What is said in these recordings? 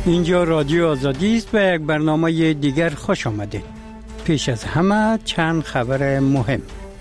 اینجا رادیو آزادی است و یک برنامه دیگر خوش آمدید. پیش از همه چند خبر مهم.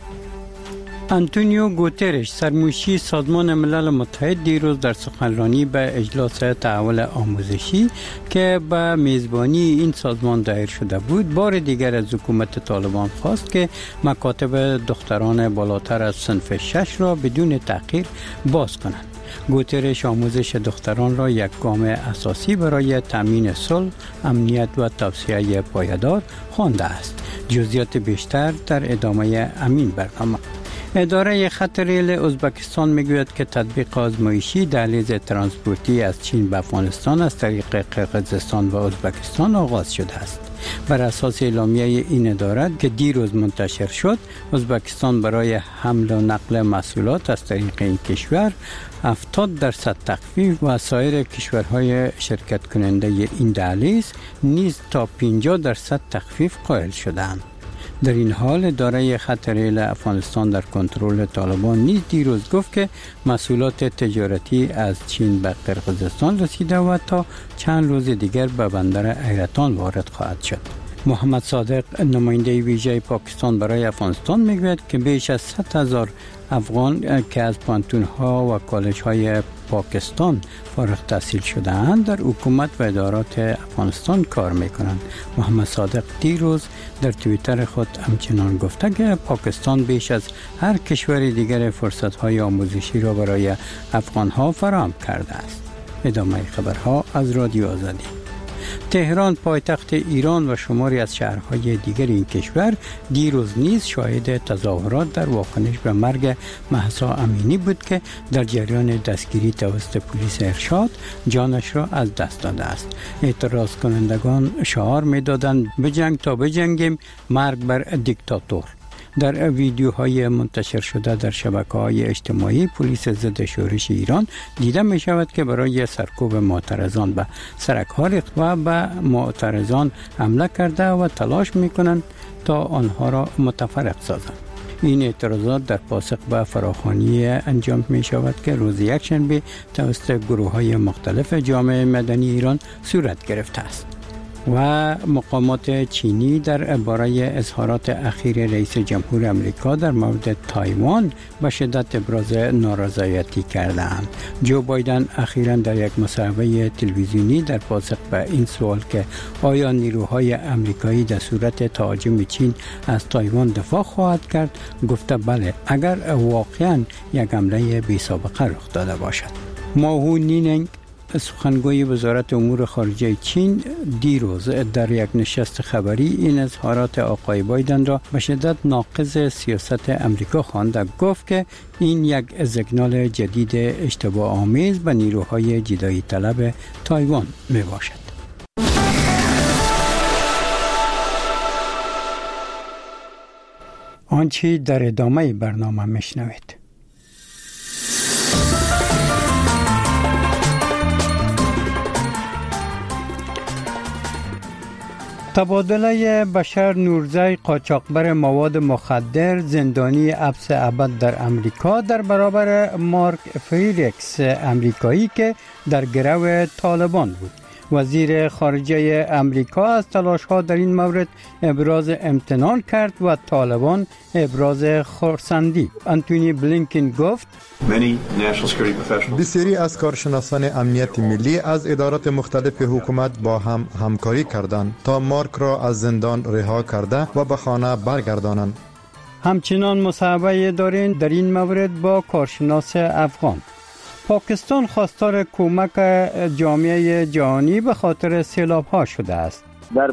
آنتونیو گوترش سرمنشی سازمان ملل متحد دیروز در سخنرانی به اجلاس تحول آموزشی که به میزبانی این سازمان دایر شده بود بار دیگر از حکومت طالبان خواست که مکاتب دختران بالاتر از صنف 6 را بدون تأخیر باز کنند. گوترش آموزش دختران را یک گام اساسی برای تامین صلح، امنیت و توسعه پایدار خوانده است. جزئیات بیشتر در ادامه همین برنامه. اداره خط ریل ازبکستان میگوید که تطبیق آزمایشی دهلیز ترانسپورتی از چین به افغانستان از طریق قرقیزستان و ازبکستان آغاز شده است. بر اساس اعلامیه این اداره که دیروز منتشر شد، ازبکستان برای حمل و نقل محصولات از طریق این کشور 70% تخفیف و سایر کشورهای شرکت کننده این دهلیز نیز تا 50% تخفیف قائل شدند. در این حال اداره خط ریل افغانستان در کنترل طالبان نیز دیروز گفت که محصولات تجارتی از چین به قرقیزستان رسیده و تا چند روز دیگر به بندر حیرتان وارد خواهد شد. محمد صادق نماینده ویژه پاکستان برای افغانستان میگوید که بیش از 100,000 افغان که از پانتون‌ها و کالج‌های پاکستان فارغ التحصیل شده‌اند در حکومت و ادارات افغانستان کار می‌کنند. محمد صادق دیروز در توییتر خود همچنان گفته که پاکستان بیش از هر کشور دیگر فرصت‌های آموزشی را برای افغان‌ها فراهم کرده است. ادامه خبرها از رادیو آزادی. تهران پایتخت ایران و شماری از شهرهای دیگر این کشور دیروز نیز شاهد تظاهرات در واکنش به مرگ مهسا امینی بود که در جریان دستگیری توسط پلیس ارشاد جانش را از دست داده است. اعتراض کنندگان شعار می‌دادند بجنگ تا بجنگیم، مرگ بر دیکتاتور. در ویدیوهای منتشر شده در شبکه‌های اجتماعی پلیس ضد شورش ایران دیده می شود که برای سرکوب معترضان به سرک‌ها ریخت و به معترضان حمله کرده و تلاش می کنند تا آنها را متفرق سازند. این اعتراضات در پاسخ به فراخوانی انجام می شود که روز یکشنبه توسط گروه‌های مختلف جامعه مدنی ایران صورت گرفته است. و مقامات چینی در باره اظهارات اخیر رئیس جمهور امریکا در مورد تایوان به شدت ابراز نارضایتی کردند. جو بایدن اخیراً در یک مصاحبه تلویزیونی در پاسخ به این سوال که آیا نیروهای امریکایی در صورت تهاجم چین از تایوان دفاع خواهد کرد گفته بله، اگر واقعاً یک حمله بی‌سابقه رخ داده باشد. ماهو نینگ سخنگوی وزارت امور خارجه چین دیروز در یک نشست خبری این اظهارات آقای بایدن را به شدت ناقض سیاست امریکا خواند. گفت که این یک سیگنال جدید اشتباه آمیز به نیروهای جدایی طلب تایوان می باشد. آنچه در ادامه برنامه میشنوید. تبادله بشر نورزی قاچاقبر مواد مخدر زندانی حبس ابد در امریکا در برابر مارک فریدریکس امریکایی که در گرو طالبان بود. وزیر خارجه امریکا از تلاش‌ها در این مورد ابراز امتنان کرد و طالبان ابراز خرسندی. آنتونی بلینکن گفت بسیاری از کارشناسان امنیت ملی از ادارات مختلف حکومت با هم همکاری کردند تا مارک را از زندان رها کرده و به خانه برگردانند. همچنان مصاحبه داریم در این مورد با کارشناس افغان. پاکستان خواستار کمک جامعه جهانی به خاطر سیلاب‌ها شده است.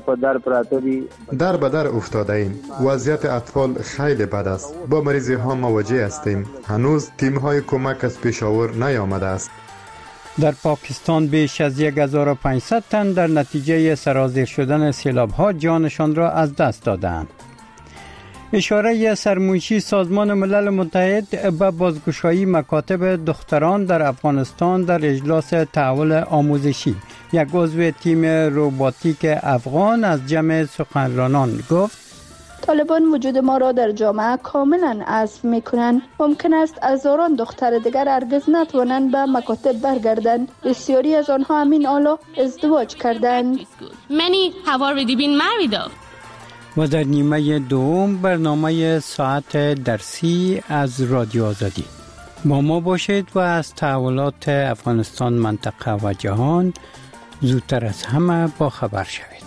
در به در افتاده ایم. وضعیت اطفال خیلی بد است. با مریضی ها مواجه هستیم. هنوز تیم های کمک از پشاور نیامده است. در پاکستان بیش از 1500 تن در نتیجه سرازیر شدن سیلاب‌ها جانشان را از دست دادند. اشاره سرمنشی سازمان ملل متحد به بازگشایی مکاتب دختران در افغانستان در اجلاس تحول آموزشی. یک عضو تیم روباتیک افغان از جمع سخنرانان گفت طالبان وجود ما را در جامعه کاملا حذف میکنند. ممکن است هزاران دختر دیگر هرگز نتوانند به مکاتب برگردند. بسیاری از آنها همین حالا ازدواج کردند. و در نیمه دوم برنامه ساعت درسی از رادیو آزادی با ما باشید و از تحولات افغانستان، منطقه و جهان زودتر از همه با خبر شوید.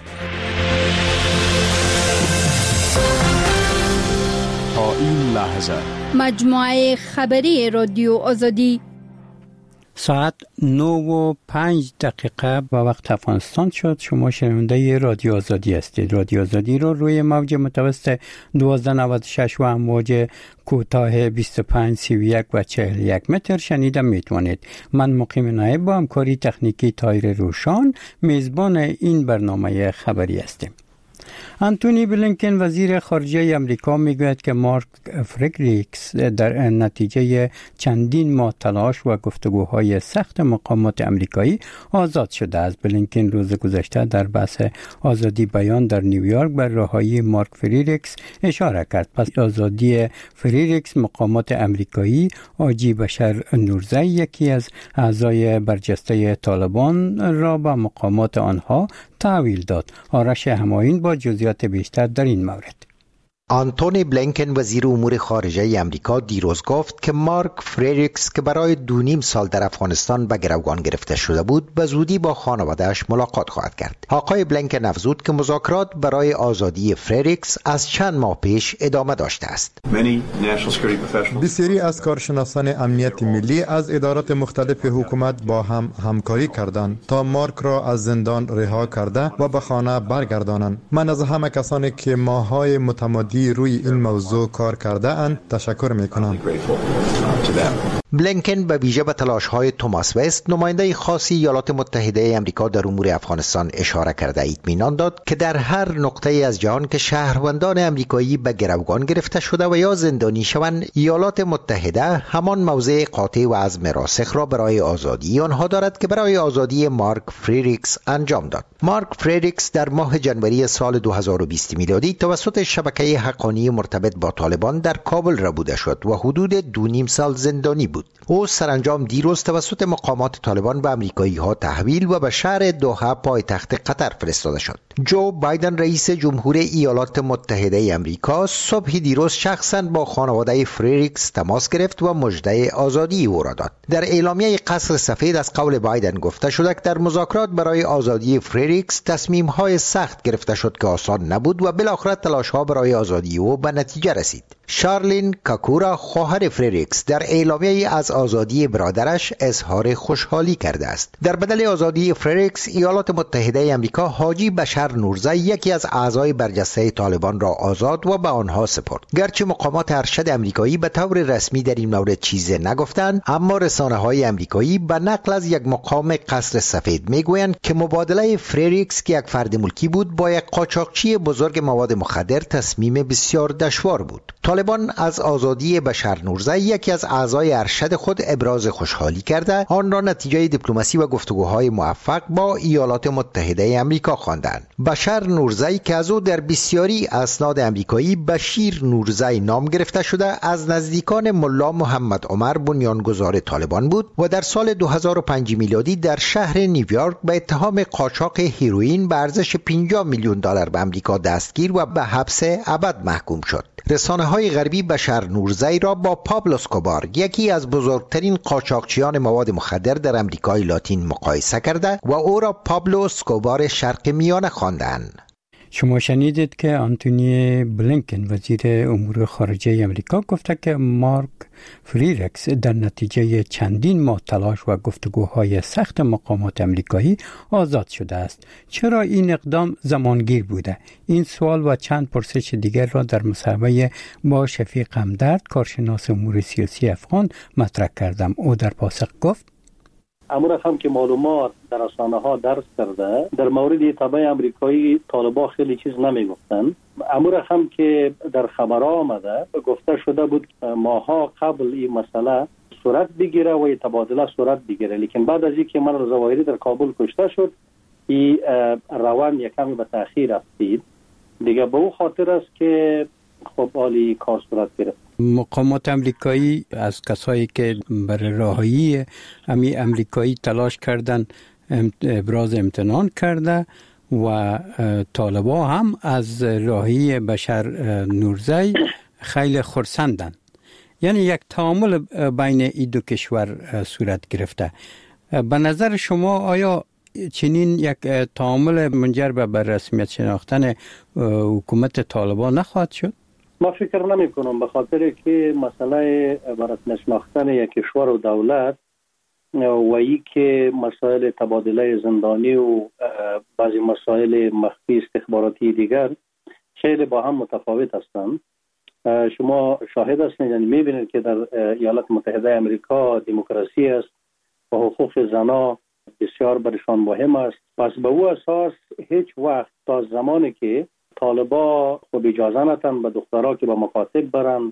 تا این لحظه مجموعه خبری رادیو آزادی ساعت 9:05 به وقت افغانستان شد. شما شنونده رادیو آزادی هستید. رادیو آزادی رو روی موج متوسط 1296 و امواج کوتاه 25 31 و 41 متر شنیده میتونید. من مقیم نایب با همکاری تکنیکی تایر روشان میزبان این برنامه خبری هستیم. انتونی بلینکن وزیر خارجه امریکا میگوید که مارک فریدریکس در نتیجه چندین ماه تلاش و گفتگوهای سخت مقامات امریکایی آزاد شده است. بلینکن روز گذشته در بحث آزادی بیان در نیویورک بر رهایی مارک فریدریکس اشاره کرد. پس آزادی فریدریکس مقامات امریکایی حاجی بشر نورزی، یکی از اعضای برجسته طالبان، را به مقامات آنها تحویل داد. آرش همایون با جزئیات بیشتر در این مورد. آنتونی بلینکن وزیر امور خارجه امریکا دیروز گفت که مارک فریدریکس که برای 2.5 سال در افغانستان به گروگان گرفته شده بود به زودی با خانواده‌اش ملاقات خواهد کرد. آقای بلینکن افزود که مذاکرات برای آزادی فریدریکس از چند ماه پیش ادامه داشته است. بسیاری از کارشناسان امنیت ملی از ادارات مختلف حکومت با هم همکاری کردند تا مارک را از زندان رها کرده و به خانه برگردانند. من از همه کسانی که ماه‌های متمادی روی این موضوع کار کرده اند تشکر میکنم. بلینکن به ویژه به تلاش‌های توماس وست، نماینده خاص ایالات متحده آمریکا در امور افغانستان اشاره کرده اطمینان داد که در هر نقطه از جهان که شهروندان امریکایی به گروگان گرفته شده و یا زندانی شوند، ایالات متحده همان موضع قاطع و عزم راسخ را برای آزادی آنها دارد که برای آزادی مارک فریدریکس انجام داد. مارک فریدریکس در ماه جنوری سال 2020 میلادی توسط شبکه حقانی مرتبط با طالبان در کابل ربوده شد و حدود 2.5 سال زندانی بود. او سرانجام دیروز توسط مقامات طالبان به امریکایی ها تحویل و به شهر دوحه پایتخت قطر فرستاده شد. جو بایدن رئیس جمهور ایالات متحده آمریکا صبح دیروز شخصا با خانواده فریدریکس تماس گرفت و مژده آزادی او را داد. در اعلامیه قصر سفید از قول بایدن گفته شد که در مذاکرات برای آزادی فریدریکس تصمیم‌های سخت گرفته شد که آسان نبود و بالاخره تلاش‌ها برای آزادی او به نتیجه رسید. شارلین کاکورا خواهر فریدریکس در اعلامیه از آزادی برادرش اظهار خوشحالی کرده است. در بدل آزادی فریدریکس، ایالات متحده آمریکا حاجی بشر نورزی، یکی از اعضای برجسته طالبان، را آزاد و به آنها سپرد. گرچه مقامات ارشد آمریکایی به طور رسمی در این مورد چیزی نگفتند، اما رسانه‌های آمریکایی به نقل از یک مقام قصر سفید میگویند که مبادله فریدریکس که یک فرد ملکی بود با یک قاچاقچی بزرگ مواد مخدر تصمیم بسیار دشوار بود. طالبان از آزادی بشر نورزی، یکی از اعضای ارشد خود، ابراز خوشحالی کرده آن را نتیجه دیپلماسی و گفتگوهای موفق با ایالات متحده آمریکا خواندند. بشر نورزی که از او در بسیاری اسناد آمریکایی بشیر نورزی نام گرفته شده، از نزدیکان ملا محمد عمر بنیانگذار طالبان بود و در سال 2005 میلادی در شهر نیویورک به اتهام قاچاق هیروئین به ارزش $50 میلیون به آمریکا دستگیر و به حبس ابد محکوم شد. رسانه‌های غربی بشر نورزی را با پابلو اسکوبار، یکی از بزرگترین قاچاقچیان مواد مخدر در امریکای لاتین، مقایسه کرده و او را پابلو اسکوبار شرق میانه خواندند. شما شنیدید که آنتونی بلینکن وزیر امور خارجه امریکا گفته که مارک فریدریکس در نتیجه چندین ماه تلاش و گفتگوهای سخت مقامات امریکایی آزاد شده است. چرا این اقدام زمانگیر بوده؟ این سوال و چند پرسش دیگر را در مصاحبه با شفیق همدرد، کارشناس امور سیاسی افغان، مطرح کردم. او در پاسخ گفت: امور هم که معلومات در رسانه‌ها درس کرده، در مورد تبع امریکایی طالبان خیلی چیز نمیگفتن. امور هم که در خبرها آمده گفته شده بود ماها قبل این مسئله صورت بگیره و تبادله صورت بگیره، لیکن بعد از اینکه من ظواهری در کابل کشته شد، این روان یکمی به تأخیر افتید دیگه به او خاطر است که خب عالی کار صورت گرفت. مقامات امریکایی از کسایی که برای راهی امریکایی تلاش کردن ابراز امتنان کرده و طالبا هم از راهی بشر نورزی خیلی خرسندن. یعنی یک تعامل بین این دو کشور صورت گرفته. به نظر شما آیا چنین یک تعامل منجر به رسمیت شناختن حکومت طالبان نخواهد شد؟ ما فکر نمی کنم، به خاطر که مسئله به رسمیت شناختن یک کشور و دولت و ای که مسائل تبادله زندانی و بعضی مسائل مخفی استخباراتی دیگر خیلی با هم متفاوت هستند. شما شاهد هستید، یعنی میبینید که در ایالات متحده امریکا دموکراسی است و حقوق زنان بسیار برشان مهم است. پس به او اساس هیچ وقت تا زمانی که طالبا خب اجازه نتن به دخترها که به مکاتب برن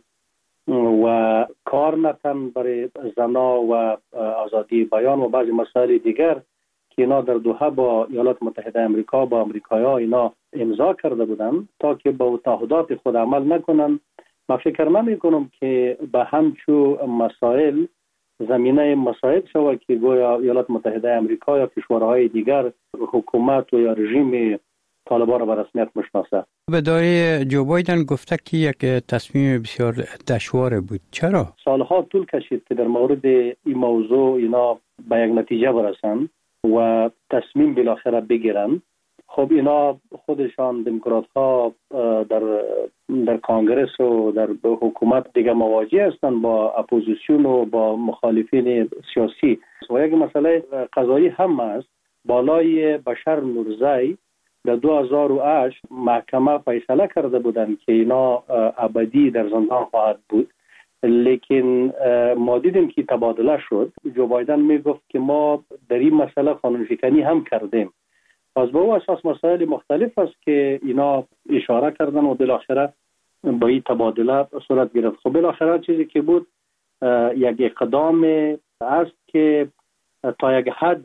و کار نتن برای زنا و آزادی بیان و بعضی مسائل دیگر که اینا در دوحه با ایالات متحده امریکا با امریکایی‌ها اینا امضا کرده بودن، تا که با تعهدات خود عمل نکنن، ما فکر نمی کنم که به همچو مسائل زمینه مساعد شود که گویا ایالات متحده امریکا یا کشورهای دیگر حکومت و یا رژیم طالبان را به رسمیت مشناسه. به دای جو بایدن گفته که یک تصمیم بسیار دشوار بود. چرا؟ سالها طول کشید که در مورد این موضوع اینا به یک نتیجه برسن و تصمیم بالاخره بگیرن. خب اینا خودشان دموکرات ها در کانگرس و در حکومت دیگه مواجه هستند با اپوزیسیون و با مخالفین سیاسی. و یک مسئله قضایی هم است. بالای بشر نورزی در 2008 محکمه فیصله کرده بودند که اینا ابدی در زندان خواهد بود، لیکن ما دیدیم که تبادله شد. جو بایدن می گفت که ما در این مسئله قانون شکنی هم کردیم. پس به او اساس مسائل مختلف است که اینا اشاره کردن و بالاخره با این تبادله صورت گرفت. خب بالاخره چیزی که بود یک اقدام است که تا یک حد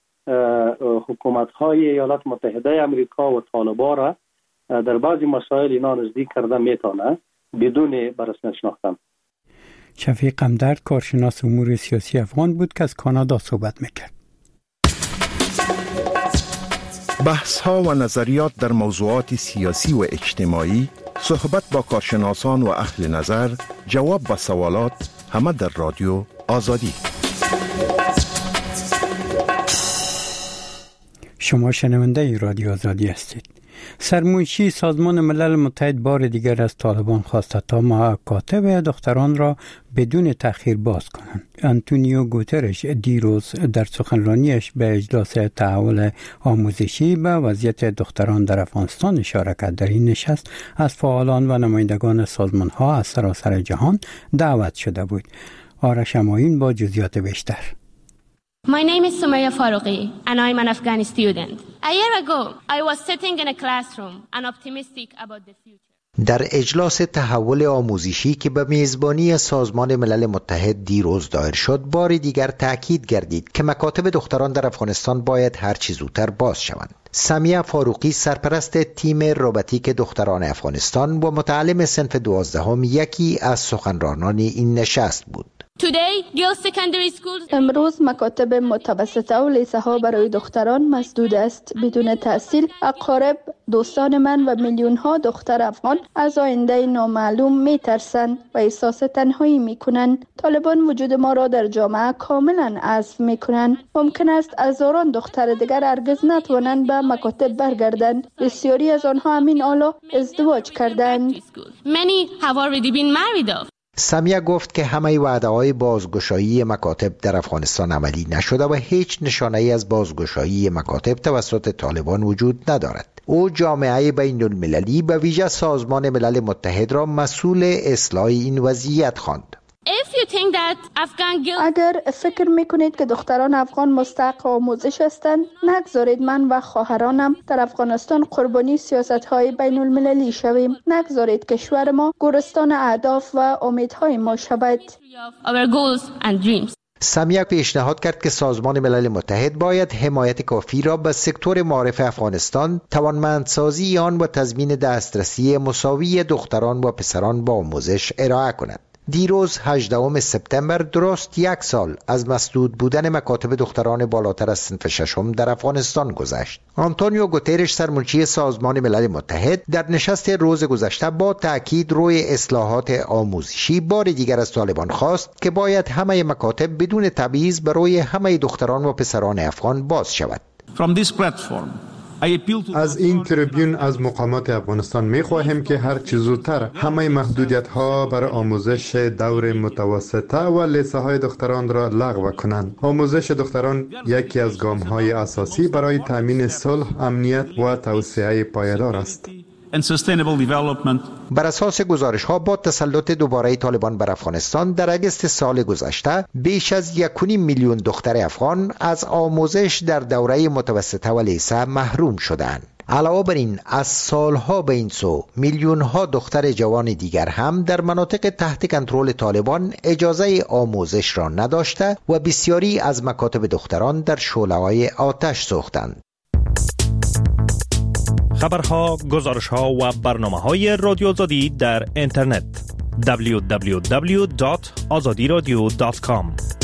حکومت‌های ایالات متحده امریکا و طالبان را در بعضی مسائل اینا نزدیک کرده میتونه بدون بررسی شناختن. شفیق قمدرد کارشناس امور سیاسی افغان بود که از کانادا صحبت میکرد. بحث ها و نظریات در موضوعات سیاسی و اجتماعی، صحبت با کارشناسان و اهل نظر، جواب به سوالات، همه در رادیو آزادی. شما شنونده رادیو آزادی هستید. سرمنشی سازمان ملل متحد بار دیگر از طالبان خواسته تا مکاتب دختران را بدون تأخیر باز کنند. آنتونیو گوترش دیروز در سخنرانیش به اجلاس تحول آموزشی به وضعیت دختران در افغانستان اشاره کرد. در این نشست از فعالان و نمایندگان سازمان‌ها از سراسر جهان دعوت شده بود. آرش اماین با جزئیات بیشتر. My name is Sumaya Faruqi and I'm an Afghan student. A year ago, I was sitting in a classroom and optimistic about the future. در اجلاس تحول آموزشی که به میزبانی سازمان ملل متحد دیروز دایر شد، بار دیگر تأکید گردید که مکاتب دختران در افغانستان باید هر چه زودتر باز شوند. سمیه فاروقی سرپرست تیم روباتیک دختران افغانستان و متعلم صنف 12 یکی از سخنرانان این نشست بود. امروز مکاتب متوسطه و لیسه ها برای دختران مسدود است. بدون تحصیل اقارب، دوستان من و میلیون ها دختر افغان از آینده نامعلوم می ترسند و احساس تنهایی می کنند. طالبان وجود ما را در جامعه کاملا حذف می کنند. ممکن است هزاران دختر دیگر هرگز نتوانند به مکاتب برگردند. بسیاری از آنها همین حالا ازدواج کردند. سمیه گفت که همه وعده‌های بازگشایی مکاتب در افغانستان عملی نشده و هیچ نشانه‌ای از بازگشایی مکاتب توسط طالبان وجود ندارد. او جامعه بین المللی به ویژه سازمان ملل متحد را مسئول اصلاح این وضعیت خواند. اگر فکر میکنید که دختران افغان مستحق آموزش هستند، نگذارید من و خواهرانم در افغانستان قربانی سیاست‌های بین المللی شویم. نگذارید کشور ما گورستان اهداف و امیدهای ما شود. سمیک پیشنهاد کرد که سازمان ملل متحد باید حمایت کافی را به سکتور معارف افغانستان، توانمندسازی آن و تضمین دسترسی مساوی دختران و پسران با آموزش ارائه کند. دیروز 18 سپتامبر درست 1 سال از مسدود بودن مکاتب دختران بالاتر از صنف ششم در افغانستان گذشت. آنتونیو گوترش سرمنشی سازمان ملل متحد در نشست روز گذشته با تاکید روی اصلاحات آموزشی بار دیگر از طالبان خواست که باید همه مکاتب بدون تبعیض برای همه دختران و پسران افغان باز شود. از این تریبیون از مقامات افغانستان می خواهیم که هر چه زودتر همه محدودیت ها برای آموزش دور متوسطه و لیسه های دختران را لغو کنند. آموزش دختران یکی از گام های اساسی برای تامین صلح، امنیت و توسعه پایدار است. بر اساس گزارش ها با تسلط دوباره طالبان بر افغانستان در اگست سال گذشته بیش از 1.5 میلیون دختر افغان از آموزش در دوره متوسطه و لیسه محروم شدند. علاوه بر این از سالها به این سو میلیون ها دختر جوان دیگر هم در مناطق تحت کنترل طالبان اجازه آموزش را نداشته و بسیاری از مکاتب دختران در شعله‌های آتش سوختند. خبرها، گزارشها و برنامه‌های رادیو آزادی در اینترنت www.azadiradio.com.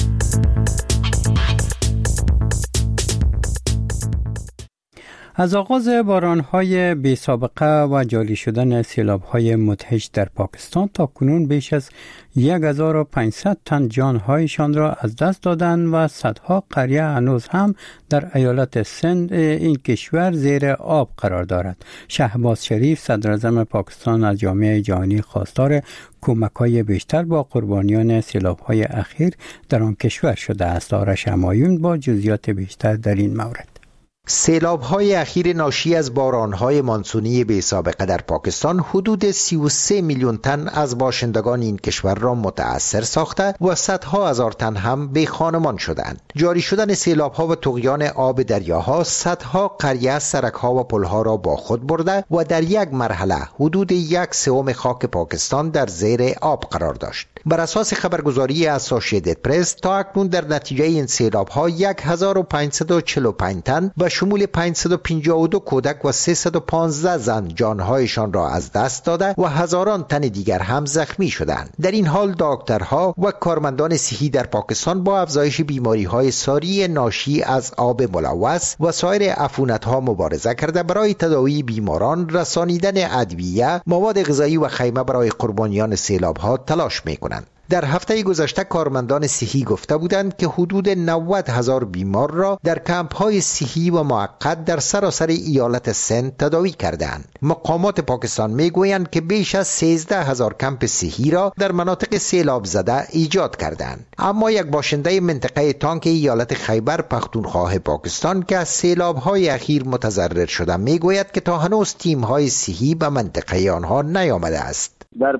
از آغاز باران‌های بی‌سابقه و جاری شدن سیلاب‌های مدهش در پاکستان تا کنون بیش از 1500 تن جان‌هایشان را از دست دادند و صدها قریه هنوز هم در ایالت سند این کشور زیر آب قرار دارد. شهباز شریف صدراعظم پاکستان از جامعه جهانی خواستار کمک‌های بیشتر با قربانیان سیلاب‌های اخیر در آن کشور شده است. آرش همایون با جزئیات بیشتر در این مورد. سیلاب‌های اخیر ناشی از باران‌های مانسونی بی‌سابقه در پاکستان حدود 33 میلیون تن از باشندگان این کشور را متأثر ساخته و صدها هزار تن هم بی‌خانمان شدند. جاری شدن سیلاب‌ها و طغیان آب دریاها صدها قریه، سرک‌ها و پل‌ها را با خود برده و در یک مرحله حدود 1/3 خاک پاکستان در زیر آب قرار داشت. بر اساس خبرگزاری اسوسییتد پرس تا اکنون در نتیجه این سیلاب‌ها 1545 تن به شمول 552 کودک و 315 زن جانهایشان را از دست داده و هزاران تن دیگر هم زخمی شدند. در این حال دکترها و کارمندان صحی در پاکستان با افزایش بیماری‌های ساری ناشی از آب ملوث و سایر عفونت‌ها مبارزه کرده برای تداوی بیماران، رسانیدن ادویه، مواد غذایی و خیمه برای قربانیان سیلاب‌ها تلاش می‌کنند. در هفته گذشته کارمندان صحی گفته بودند که حدود 90,000 بیمار را در کمپ‌های صحی و موقت در سراسر ایالت سند تداوی کردند. مقامات پاکستان میگویند که بیش از 13,000 کمپ صحی را در مناطق سیلاب زده ایجاد کردند. اما یک باشنده منطقه تانک ایالت خیبر پختونخوا پاکستان که از سیلاب‌های اخیر متضرر شده میگوید که تا هنوز تیم‌های صحی به منطقه آنها نیامده است.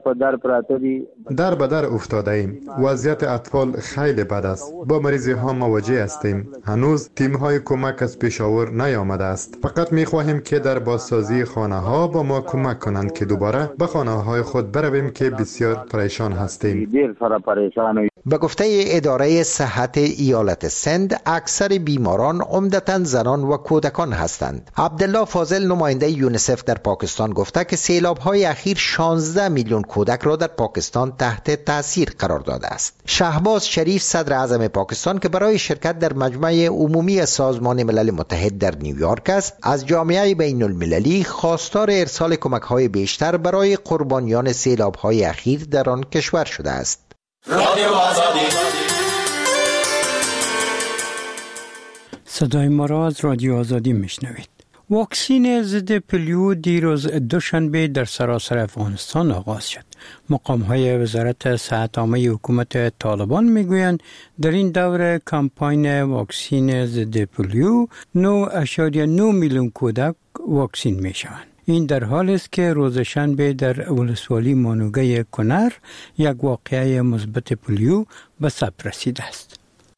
در به در افتاده ایم. وضعیت اطفال خیلی بد است. با مریضی ها مواجه هستیم. هنوز تیم های کمک از پیشاور نیامده است. فقط می خواهیم که در بازسازی خانه ها با ما کمک کنند که دوباره به خانه های خود برویم که بسیار پریشان هستیم. به گفته اداره صحت ایالت سند اکثر بیماران عمدتاً زنان و کودکان هستند. عبدالله فاضل نماینده یونیسف در پاکستان گفته که سیلاب‌های اخیر 16 میلیون کودک را در پاکستان تحت تاثیر قرار داده است. شهباز شریف صدر اعظم پاکستان که برای شرکت در مجمع عمومی سازمان ملل متحد در نیویورک است، از جامعه بین المللی خواستار ارسال کمک‌های بیشتر برای قربانیان سیلاب‌های اخیر در آن کشور شده است. رادیو آزادی. صدای ما را از رادیو آزادی میشنوید. واکسین ضد پولیو دیروز دوشنبه در سراسر افغانستان آغاز شد. مقام‌های وزارت صحت عامه حکومت طالبان میگویند در این دوره کمپاین واکسین ضد پولیو 9.9 میلیون کودک واکسین میشوند. این در حالی است که روز شنبه در ولسوالی مانوگه کنر یک واقعه مثبت پولیو به ثبت رسیده است.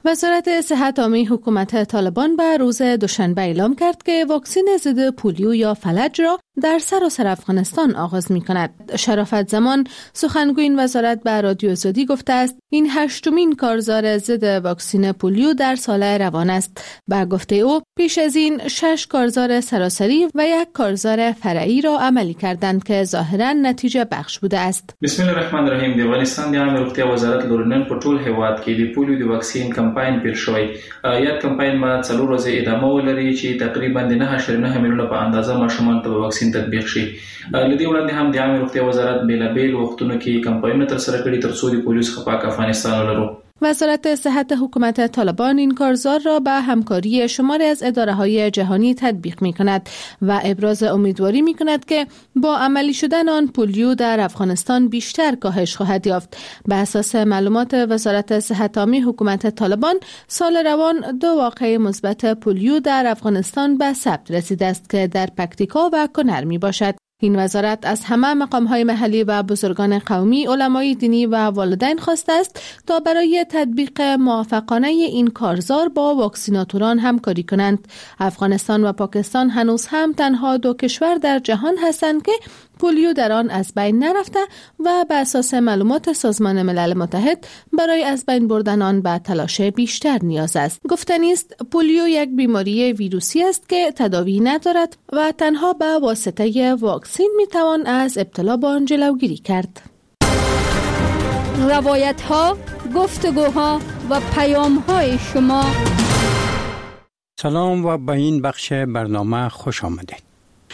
وزارت صحت عامه حکومت طالبان به روز دوشنبه اعلام کرد که واکسن ضد پولیو یا فلج را در سراسر افغانستان آغاز می کند. شرافت زمان سخنگوی این وزارت به رادیو آزادی گفته است این 8مین کارزار ضد واکسن پولیو در سال روان است. به گفته او پیش از این 6 کارزار سراسری و 1 کارزار فرعی را عملی کردند که ظاهرا نتیجه بخش بوده است. بسم الله الرحمن الرحیم. د افغانستان د عامه روغتیا وزارت لورنن په ټول هیواد کې د پولیو د واکسین کمپاین پیل شوی. یاد کمپاین ما 4 ورځې ادامه ولري چې تقریبا د 9.9 میلیونه په اندازه ماشومان ته واکسین تطبیق شي. لدی وړاندې هم د عامه روغتیا وزارت بیلابیل وختونو کې کمپاینونه تر سره کړي تر څو د پولیو څخه پاک افغانستان ولرو. وزارت صحت حکومت طالبان این کارزار را به همکاری شماری از اداره‌های جهانی تطبیق می‌کند و ابراز امیدواری می‌کند که با عملی شدن آن پولیو در افغانستان بیشتر کاهش خواهد یافت. به اساس معلومات وزارت صحت عامه حکومت طالبان سال روان 2 واقعه مثبت پولیو در افغانستان به ثبت رسیده است که در پکتیکا و کنر میباشد. این وزارت از همه مقام‌های محلی و بزرگان قومی، علمای دینی و والدین خواسته است تا برای تطبیق موفقانه این کارزار با واکسیناتوران همکاری کنند. افغانستان و پاکستان هنوز هم تنها 2 کشور در جهان هستند که پولیو در آن از بین نرفته و به اساس معلومات سازمان ملل متحد برای از بین بردن آن به تلاش بیشتر نیاز است. گفتنی است پولیو یک بیماری ویروسی است که تداوی ندارد و تنها به واسطه واکسین میتوان از ابتلا به آن جلوگیری کرد. روایت‌ها، گفتگوها و پیام‌های شما. سلام و به این بخش برنامه خوش آمدید.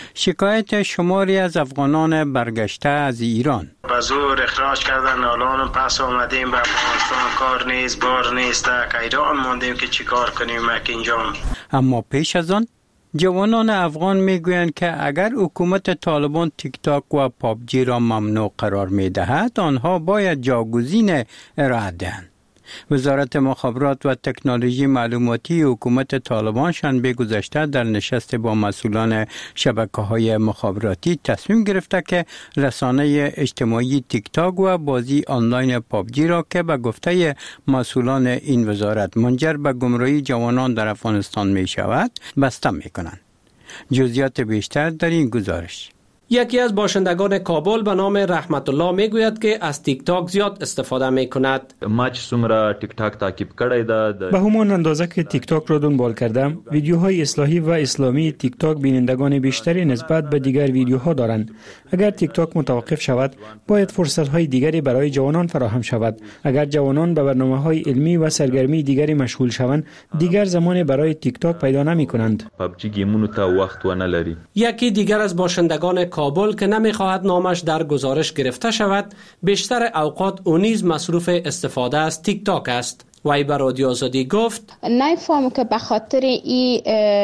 شکایت شماری از افغانان برگشته از ایران به زور اخراج کردن، الان پس آمدیم به افغانستان، کار نیست، بار نیست، که ایران ماندیم که چی کار کنیم اینجا. اما پیش از آن جوانان افغان میگویند که اگر حکومت طالبان تیک تاک و پابجی را ممنوع قرار میدهد آنها باید جاگزین ارائه دهند. وزارت مخابرات و تکنولوژی معلوماتی حکومت طالبان شنبه گذشته در نشست با مسئولان شبکه‌های مخابراتی تصمیم گرفته که رسانه اجتماعی تیک تاک و بازی آنلاین پابجی را که به گفته مسئولان این وزارت منجر به گمراهی جوانان در افغانستان می شود بسته می کنند. جزئیات بیشتر در این گزارش. یکی از باشندگان کابل به نام رحمت الله میگوید که از تیک تاک زیاد استفاده میکند. ما چې څومره تیک تاک تعقیب کړی ده، به همان اندازه که تیک تاک را دنبال کردم، ویدیوهای اصلاحی و اسلامی تیک تاک بینندگان بیشتری نسبت به دیگر ویدیوها دارند. اگر تیک تاک متوقف شود، باید فرصت‌های دیگری برای جوانان فراهم شود. اگر جوانان به برنامه‌های علمی و سرگرمی دیگری مشغول شوند، دیگر زمان برای تیک تاک پیدا نمی‌کنند. پابجی گیمونو ته وخت ونه لري. یکی دیگر از باشندگان کابل که نمیخواهد نامش در گزارش گرفته شود، بیشتر اوقات او نیز مصروف استفاده از تیک تاک است. وی به رادیو آزادی گفت نمیفهمم که به خاطر این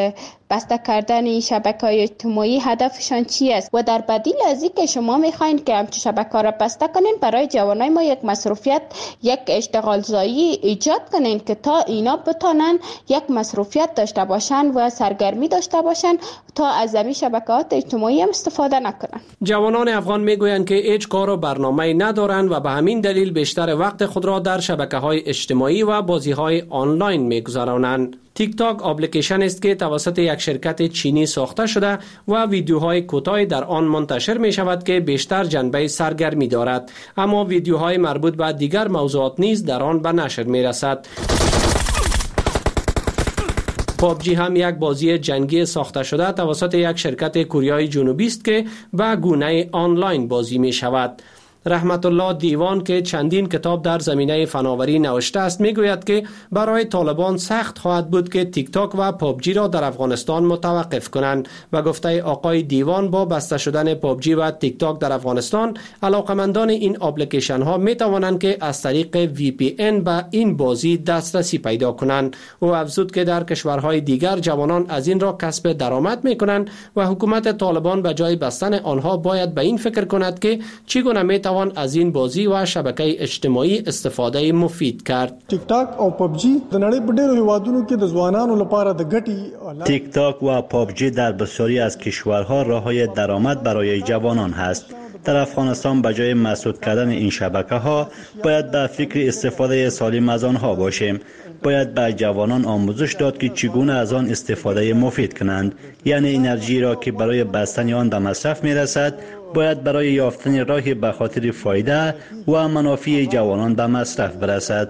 بسته کردن این شبکه‌های اجتماعی هدفشان چی است و در بدیل از این که شما میخواین که همچون شبکه‌ها را بسته کنین، برای جوانای ما یک مصروفیت، یک اشتغال زایی ایجاد کنین که تا اینا بتونن یک مصروفیت داشته باشن و سرگرمی داشته باشن تا از این شبکه‌های اجتماعی هم استفاده نکنن. جوانان افغان میگویند که هیچ کار و برنامه‌ای ندارند و به همین دلیل بیشتر وقت خود را در شبکه‌های اجتماعی و بازی‌های آنلاین می‌گذرانند. تیک تاک اپلیکیشن است که توسط یک شرکت چینی ساخته شده و ویدیوهای کوتاه در آن منتشر می شود که بیشتر جنبه سرگرمی دارد، اما ویدیوهای مربوط به دیگر موضوعات نیز در آن به نشر می رسد. پابجی هم یک بازی جنگی ساخته شده توسط یک شرکت کره جنوبی است که به گونه آنلاین بازی می شود. رحمت الله دیوان که چندین کتاب در زمینه فناوری نوشته است میگوید که برای طالبان سخت خواهد بود که تیک تاک و پابجی را در افغانستان متوقف کنند و گفته آقای دیوان با بسته شدن پابجی و تیک تاک در افغانستان علاقمندان این اپلیکیشن ها می توانند که از طریق وی پی ان به این بازی دسترسی پیدا کنند. او افزود که در کشورهای دیگر جوانان از این را کسب درآمد می کنند و حکومت طالبان به جای بستن آنها باید به این فکر کند که چگونه می توان از این بازی و شبکه اجتماعی استفاده مفید کرد. تیک تاک او پابجی د نړۍ په ډیرو هیوادونو کې د ځوانانو لپاره د ګټې. تیک تاک و پابجی در بسیاری از کشورها راههای درآمد برای جوانان هست. در افغانستان به جای مسدود کردن این شبکه‌ها باید به فکر استفاده سالم از آنها باشیم. باید به جوانان آموزش داد که چگونه از آن استفاده مفید کنند، یعنی انرژی را که برای بستن آن به مصرف میرسد باید برای یافتن راهی به خاطر فایده و منافع جوانان به مصرف برسد.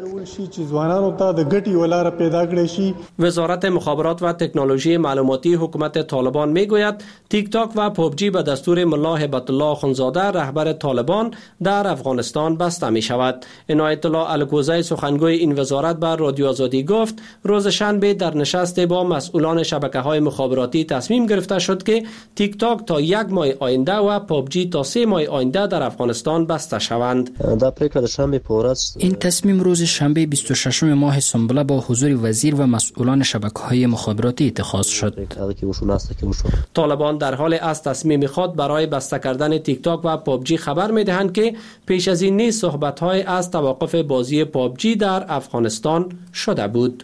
وزارت مخابرات و تکنولوژی معلوماتی حکومت طالبان میگوید تیک تاک و پابجی به دستور ملا هبت الله اخوندزاده رهبر طالبان در افغانستان بسته می شود. عنایت الله الکوزی سخنگوی این وزارت بر رادیو آزادی گفت روز شنبه در نشست با مسئولان شبکه‌های مخابراتی تصمیم گرفته شد که تیک تاک تا 1 ماه آینده و پابجی تا 3 ماه آینده در افغانستان بسته شوند. این تصمیم روز شنبه 26 ماه سنبله با حضور وزیر و مسئولان شبکه‌های مخابراتی اتخاذ شد. طالبان در حال از تصمیم خود برای بسته کردن تیک تاک و پابجی خبر می‌دهند که پیش از این نیز صحبت‌های از توقف بازی پابجی در افغانستان شده بود.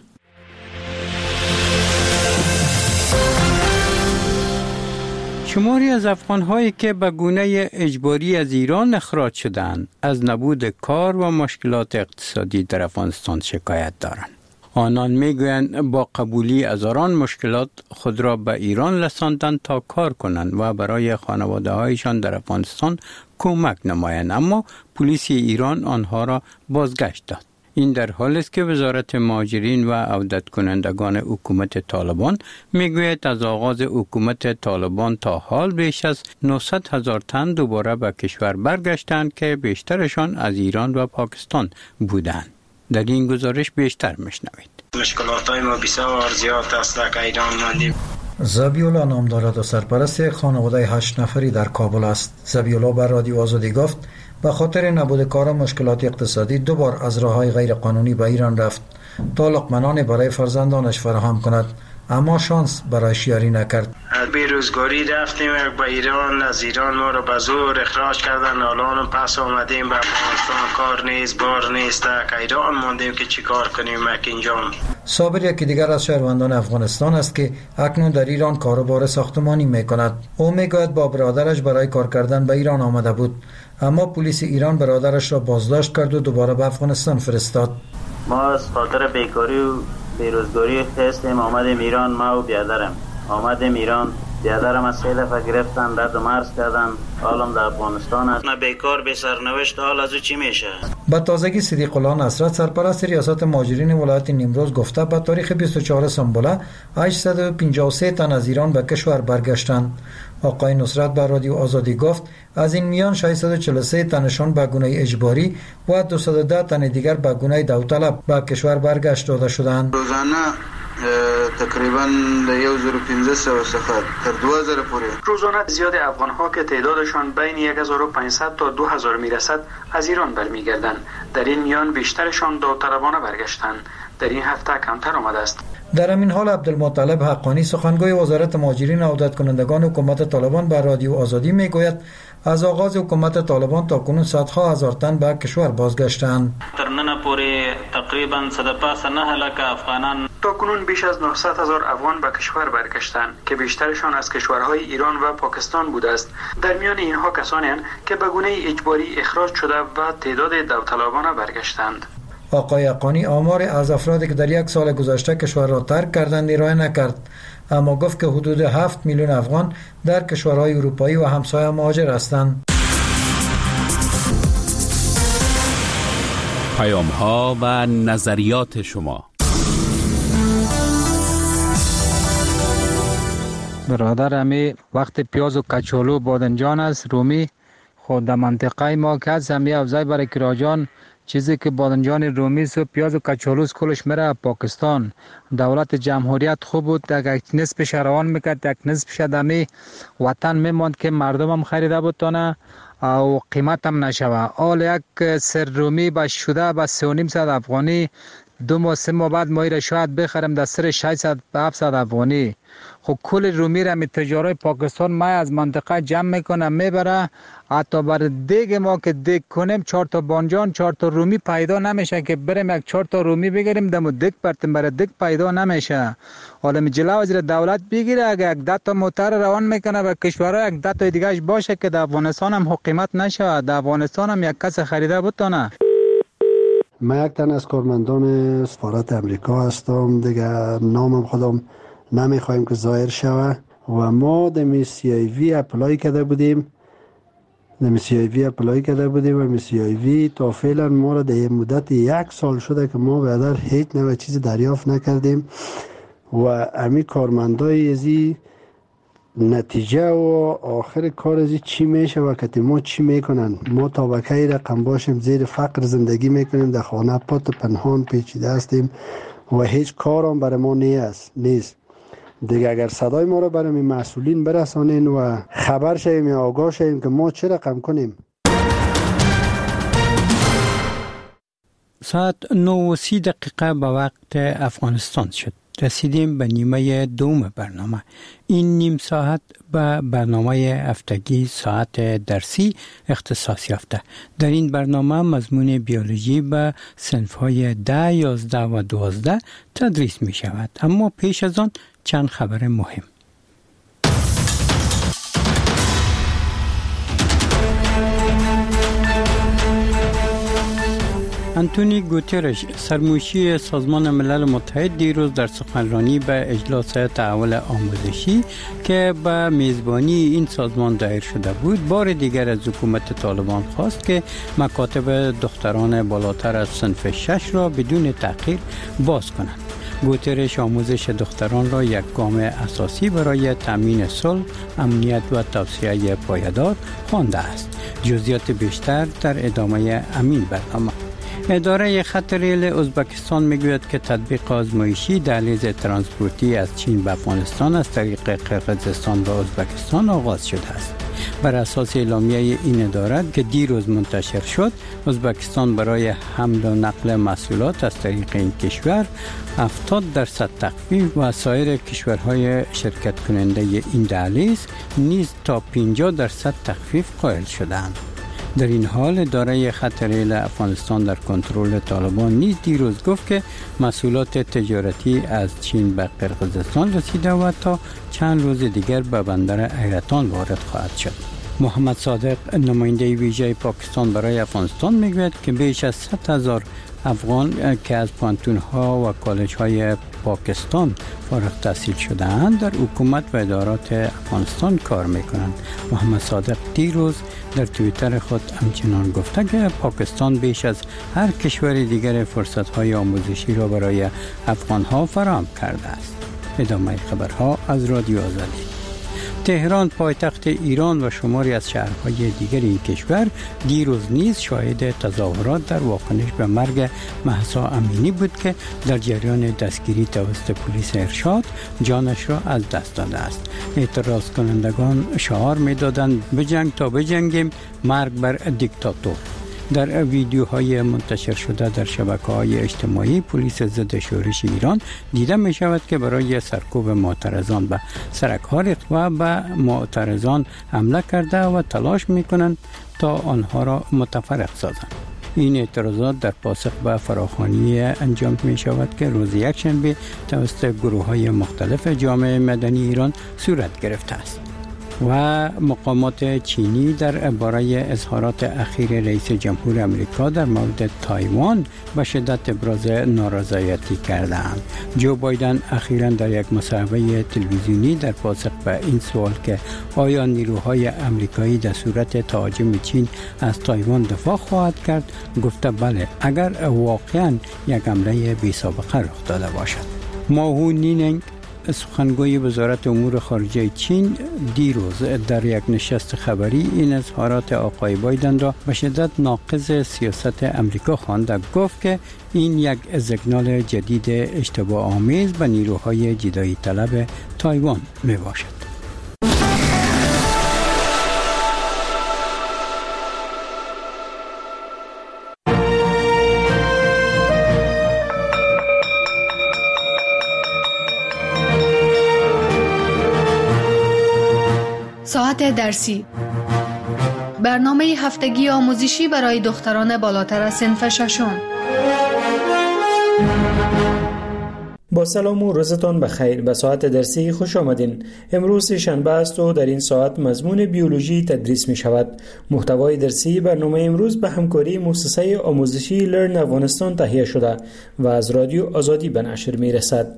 شماری از افغان‌هایی که به گونه اجباری از ایران اخراج شدند از نبود کار و مشکلات اقتصادی در افغانستان شکایت دارند. آنان میگویند با قبولی هزاران مشکلات خود را به ایران رساندند تا کار کنند و برای خانواده‌هایشان در افغانستان کمک نمایند، اما پلیس ایران آنها را بازگشت داد. این در حالی است که وزارت مهاجرین و عودت کنندگان حکومت طالبان میگوید از آغاز حکومت طالبان تا حال بیش از 900,000 تن دوباره به کشور برگشتند که بیشترشان از ایران و پاکستان بودند. در این گزارش بیشتر میشنوید. مشکلات ما بسیار زیاد است که ایران ماندیم. زبیولا نام دارد و سرپرست یک خانواده 8 نفری در کابل است. زبیولا بر رادیو آزادی گفت به خاطر نبود کار و مشکلات اقتصادی 2 بار از راه‌های غیر قانونی به ایران رفت تا لقمه‌نانی برای فرزندانش فراهم کند، اما شانس برایش یاری نکرد. بیروزگاری رفتیم به ایران، از ایران ما را به زور اخراج کردن، الان پس آمدیم به افغانستان، کار نیست، بار نیست، که ایران ماندیم که چی کار کنیم اینجا. صابر یکی دیگر از شهروندان افغانستان است که اکنون در ایران کاروبار ساختمانی میکند. او میگوید با برادرش برای کار کردن به ایران آمده بود، اما پلیس ایران برادرش را بازداشت کرد و دوباره به افغانستان فرستاد. ما از خاطر بیکاری و بیروزگاری خستیم آمدیم ایران. ما و بیادرم آمدیم ایران. بیادرم از 3 دفعه گرفتن، درد و مرز کردن، حالم در افغانستان است. بیکار به سرنوشت، حال از او چی میشه؟ با تازگی صدیق الله نصرت سرپرست ریاست مهاجرین ولایت نیمروز گفته به تاریخ 24 سنبله 853 تن از ایران به کشور برگشتند. آقای نصرت بر رادیو آزادی گفت از این میان 643 تنشان به گونه اجباری و 210 تن دیگر به گونه داوطلب به کشور برگشت داده شدند. روزانه تقریبا 1500 سفر تا 2000 پوره. روزانه زیاد افغان ها که تعدادشان بین 1500 تا 2000 میرسد از ایران برمیگردند. در این میان بیشترشان داوطلبانه برگشتند. در این هفته کمتر آمده است. در همین حال عبدالمطلب حقانی سخنگوی وزارت مهاجرین و عودت کنندگان حکومت طالبان بر رادیو آزادی میگوید از آغاز حکومت طالبان تا کنون صدها هزار تن به کشور بازگشتند. در نن پوری تقریبا 159 لک افغانان تا کنون بیش از 900,000 افغان به کشور برگشتند که بیشترشان از کشورهای ایران و پاکستان بوده است. در میان اینها کسانی هستند که به گونه اجباری اخراج شده و تعداد داوطلبانه برگشتند. آقای حقانی آمار از افرادی که در 1 سال گذشته کشور را ترک کردند ارائه نکرد، اما گفت که حدود 7 میلیون افغان در کشورهای اروپایی و همسایه مهاجر هستند. پیام‌ها و نظریات شما. برادر امی وقت پیاز و کچالو بادنجان است رومی خود در منطقه ما که از همی افزای برای کراجان چیزی که بادنجان رومی و پیاز و کچالوس کلش میره پاکستان. دولت جمهوریت خوب بود، یک نصفش روان میکرد، یک نصفش دمی وطن میماند که مردم هم خریده بودتانه او قیمت هم نشوه. آل یک سر رومی با شده با 3.5 افغانی 2 ماه 3 ماه بعد ما را شاید بخرم در سر 600 700 افغانی. خب کل رومی را می تجارای پاکستان ما از منطقه جمع میکنه میبره، حتی بر دیگ ما که دیگ کنیم 4 تا بانجان 4 تا رومی پیدا نمیشه که بریم یک 4 تا رومی بگیریم دمو دیگ پرتیم برای دیگ پیدا نمیشه. حالا می جلو از دولت بگیره اگه یک 10 تا موتر روان میکنه به کشورها یک 10 تا دیگهش باشه که در افغانستان هم حکومت نشه، در افغانستان هم یک کس خریده بتونه. من یک تن از کارمندان سفارت امریکا هستم دیگه، نامم خودم نمیخوایم که ظاهر شوه و ما دمی CIV اپلای کرده بودیم و CIV تا فعلا ما را در مدت 1 سال شده که ما بعد هیچ نوع چیزی دریافت نکردیم و امی کارمندای ازی نتیجه و آخر کار ازی چی میشه و که ما چی میکنن. ما طبقه رقم باشیم زیر فقر زندگی میکنیم، در خانه پات پنهان پیچیده هستیم و هیچ کارم برای ما نیست دیگه. اگر صدای ما رو برای مسئولین برسانین و خبر شویم یا آگاه شویم که ما چه رقم کنیم. ساعت 9:30 به وقت افغانستان شد. رسیدیم به نیمه دوم برنامه. این نیم ساعت به برنامه هفتگی ساعت درسی اختصاص یافته. در این برنامه مضمون بیولوژی به صنف‌های 10، 11 و 12 تدریس می شود. اما پیش از آن چند خبر مهم. انتونی گوترش سرموشی سازمان ملل متحد دیروز در سخنرانی به اجلاس تحول آموزشی که به میزبانی این سازمان دایر شده بود بار دیگر از حکومت طالبان خواست که مکاتب دختران بالاتر از صنف 6 را بدون تأخیر باز کنند. گوترش آموزش دختران را یک گام اساسی برای تامین صلح، امنیت و توسعه پایدار خوانده است. جزئیات بیشتر در ادامه همین برنامه. اداره خط ریل ازبکستان میگوید که تطبیق آزمایشی دهلیز ترانسپورتی از چین به افغانستان از طریق قرقیزستان و ازبکستان آغاز شده است. بر اساس اعلامیه این اداره که دیروز منتشر شد، ازبکستان برای حمل و نقل محصولات از طریق این کشور 70% تخفیف و سایر کشورهای شرکت کننده این دهلیز نیز تا 50% تخفیف قائل شدند. در این حال اداره خط ریل افغانستان در کنترل طالبان نیز دیروز گفت که محصولات تجارتی از چین به قرقیزستان رسیده و تا چند روز دیگر به بندر حیرتان وارد خواهد شد. محمد صادق نماینده ویژه پاکستان برای افغانستان میگوید که بیش از 100,000 افغان که از پانتون‌ها و کالج‌های پاکستان فارغ التحصیل شده‌اند در حکومت و ادارات افغانستان کار می‌کنند. محمد صادق دیروز در توییتر خود همچنان گفته که پاکستان بیش از هر کشور دیگر فرصت‌های آموزشی را برای افغان‌ها فراهم کرده است. ادامه خبرها از رادیو آزادی. تهران پایتخت ایران و شماری از شهرهای دیگر این کشور دیروز نیز شاهد تظاهرات در واکنش به مرگ مهسا امینی بود که در جریان دستگیری توسط پلیس ارشاد جانش را از دست داده است. اعتراض کنندگان شعار می‌دادند بجنگ تا بجنگیم، مرگ بر دیکتاتور. در ویدیوهای منتشر شده در شبکه‌های اجتماعی پلیس ضد شورش ایران دیده می شود که برای سرکوب معترضان به سرک‌ها ریخت و به معترضان حمله کرده و تلاش می کنند تا آنها را متفرق سازند. این اعتراضات در پاسخ به فراخوانی انجام می شود که روز یکشنبه توسط گروه‌های مختلف جامعه مدنی ایران صورت گرفته است. و مقامات چینی در باره اظهارات اخیر رئیس جمهور امریکا در مورد تایوان به شدت ابراز نارضایتی کردند. جو بایدن اخیراً در یک مصاحبه تلویزیونی در پاسخ به این سوال که آیا نیروهای امریکایی در صورت تهاجم چین از تایوان دفاع خواهد کرد گفته بله، اگر واقعاً یک حمله بی‌سابقه رخ داده باشد. ماهو نینگ سخنگوی وزارت امور خارجه چین دیروز در یک نشست خبری این اظهارات آقای بایدن را به شدت ناقض سیاست امریکا خواند. گفت که این یک سیگنال جدید اشتباه آمیز به نیروهای جدایی طلب تایوان می باشد. ساعت درسی، برنامه هفتگی آموزشی برای دختران بالاتر از صنف ششم. با سلام و روزتان بخیر. به ساعت درسی خوش آمدین. امروز شنبه است و در این ساعت مضمون بیولوژی تدریس می شود. محتوای درسی برنامه امروز به همکاری مؤسسه آموزشی لرن افغانستان تهیه شده و از رادیو آزادی به نشر می رسد.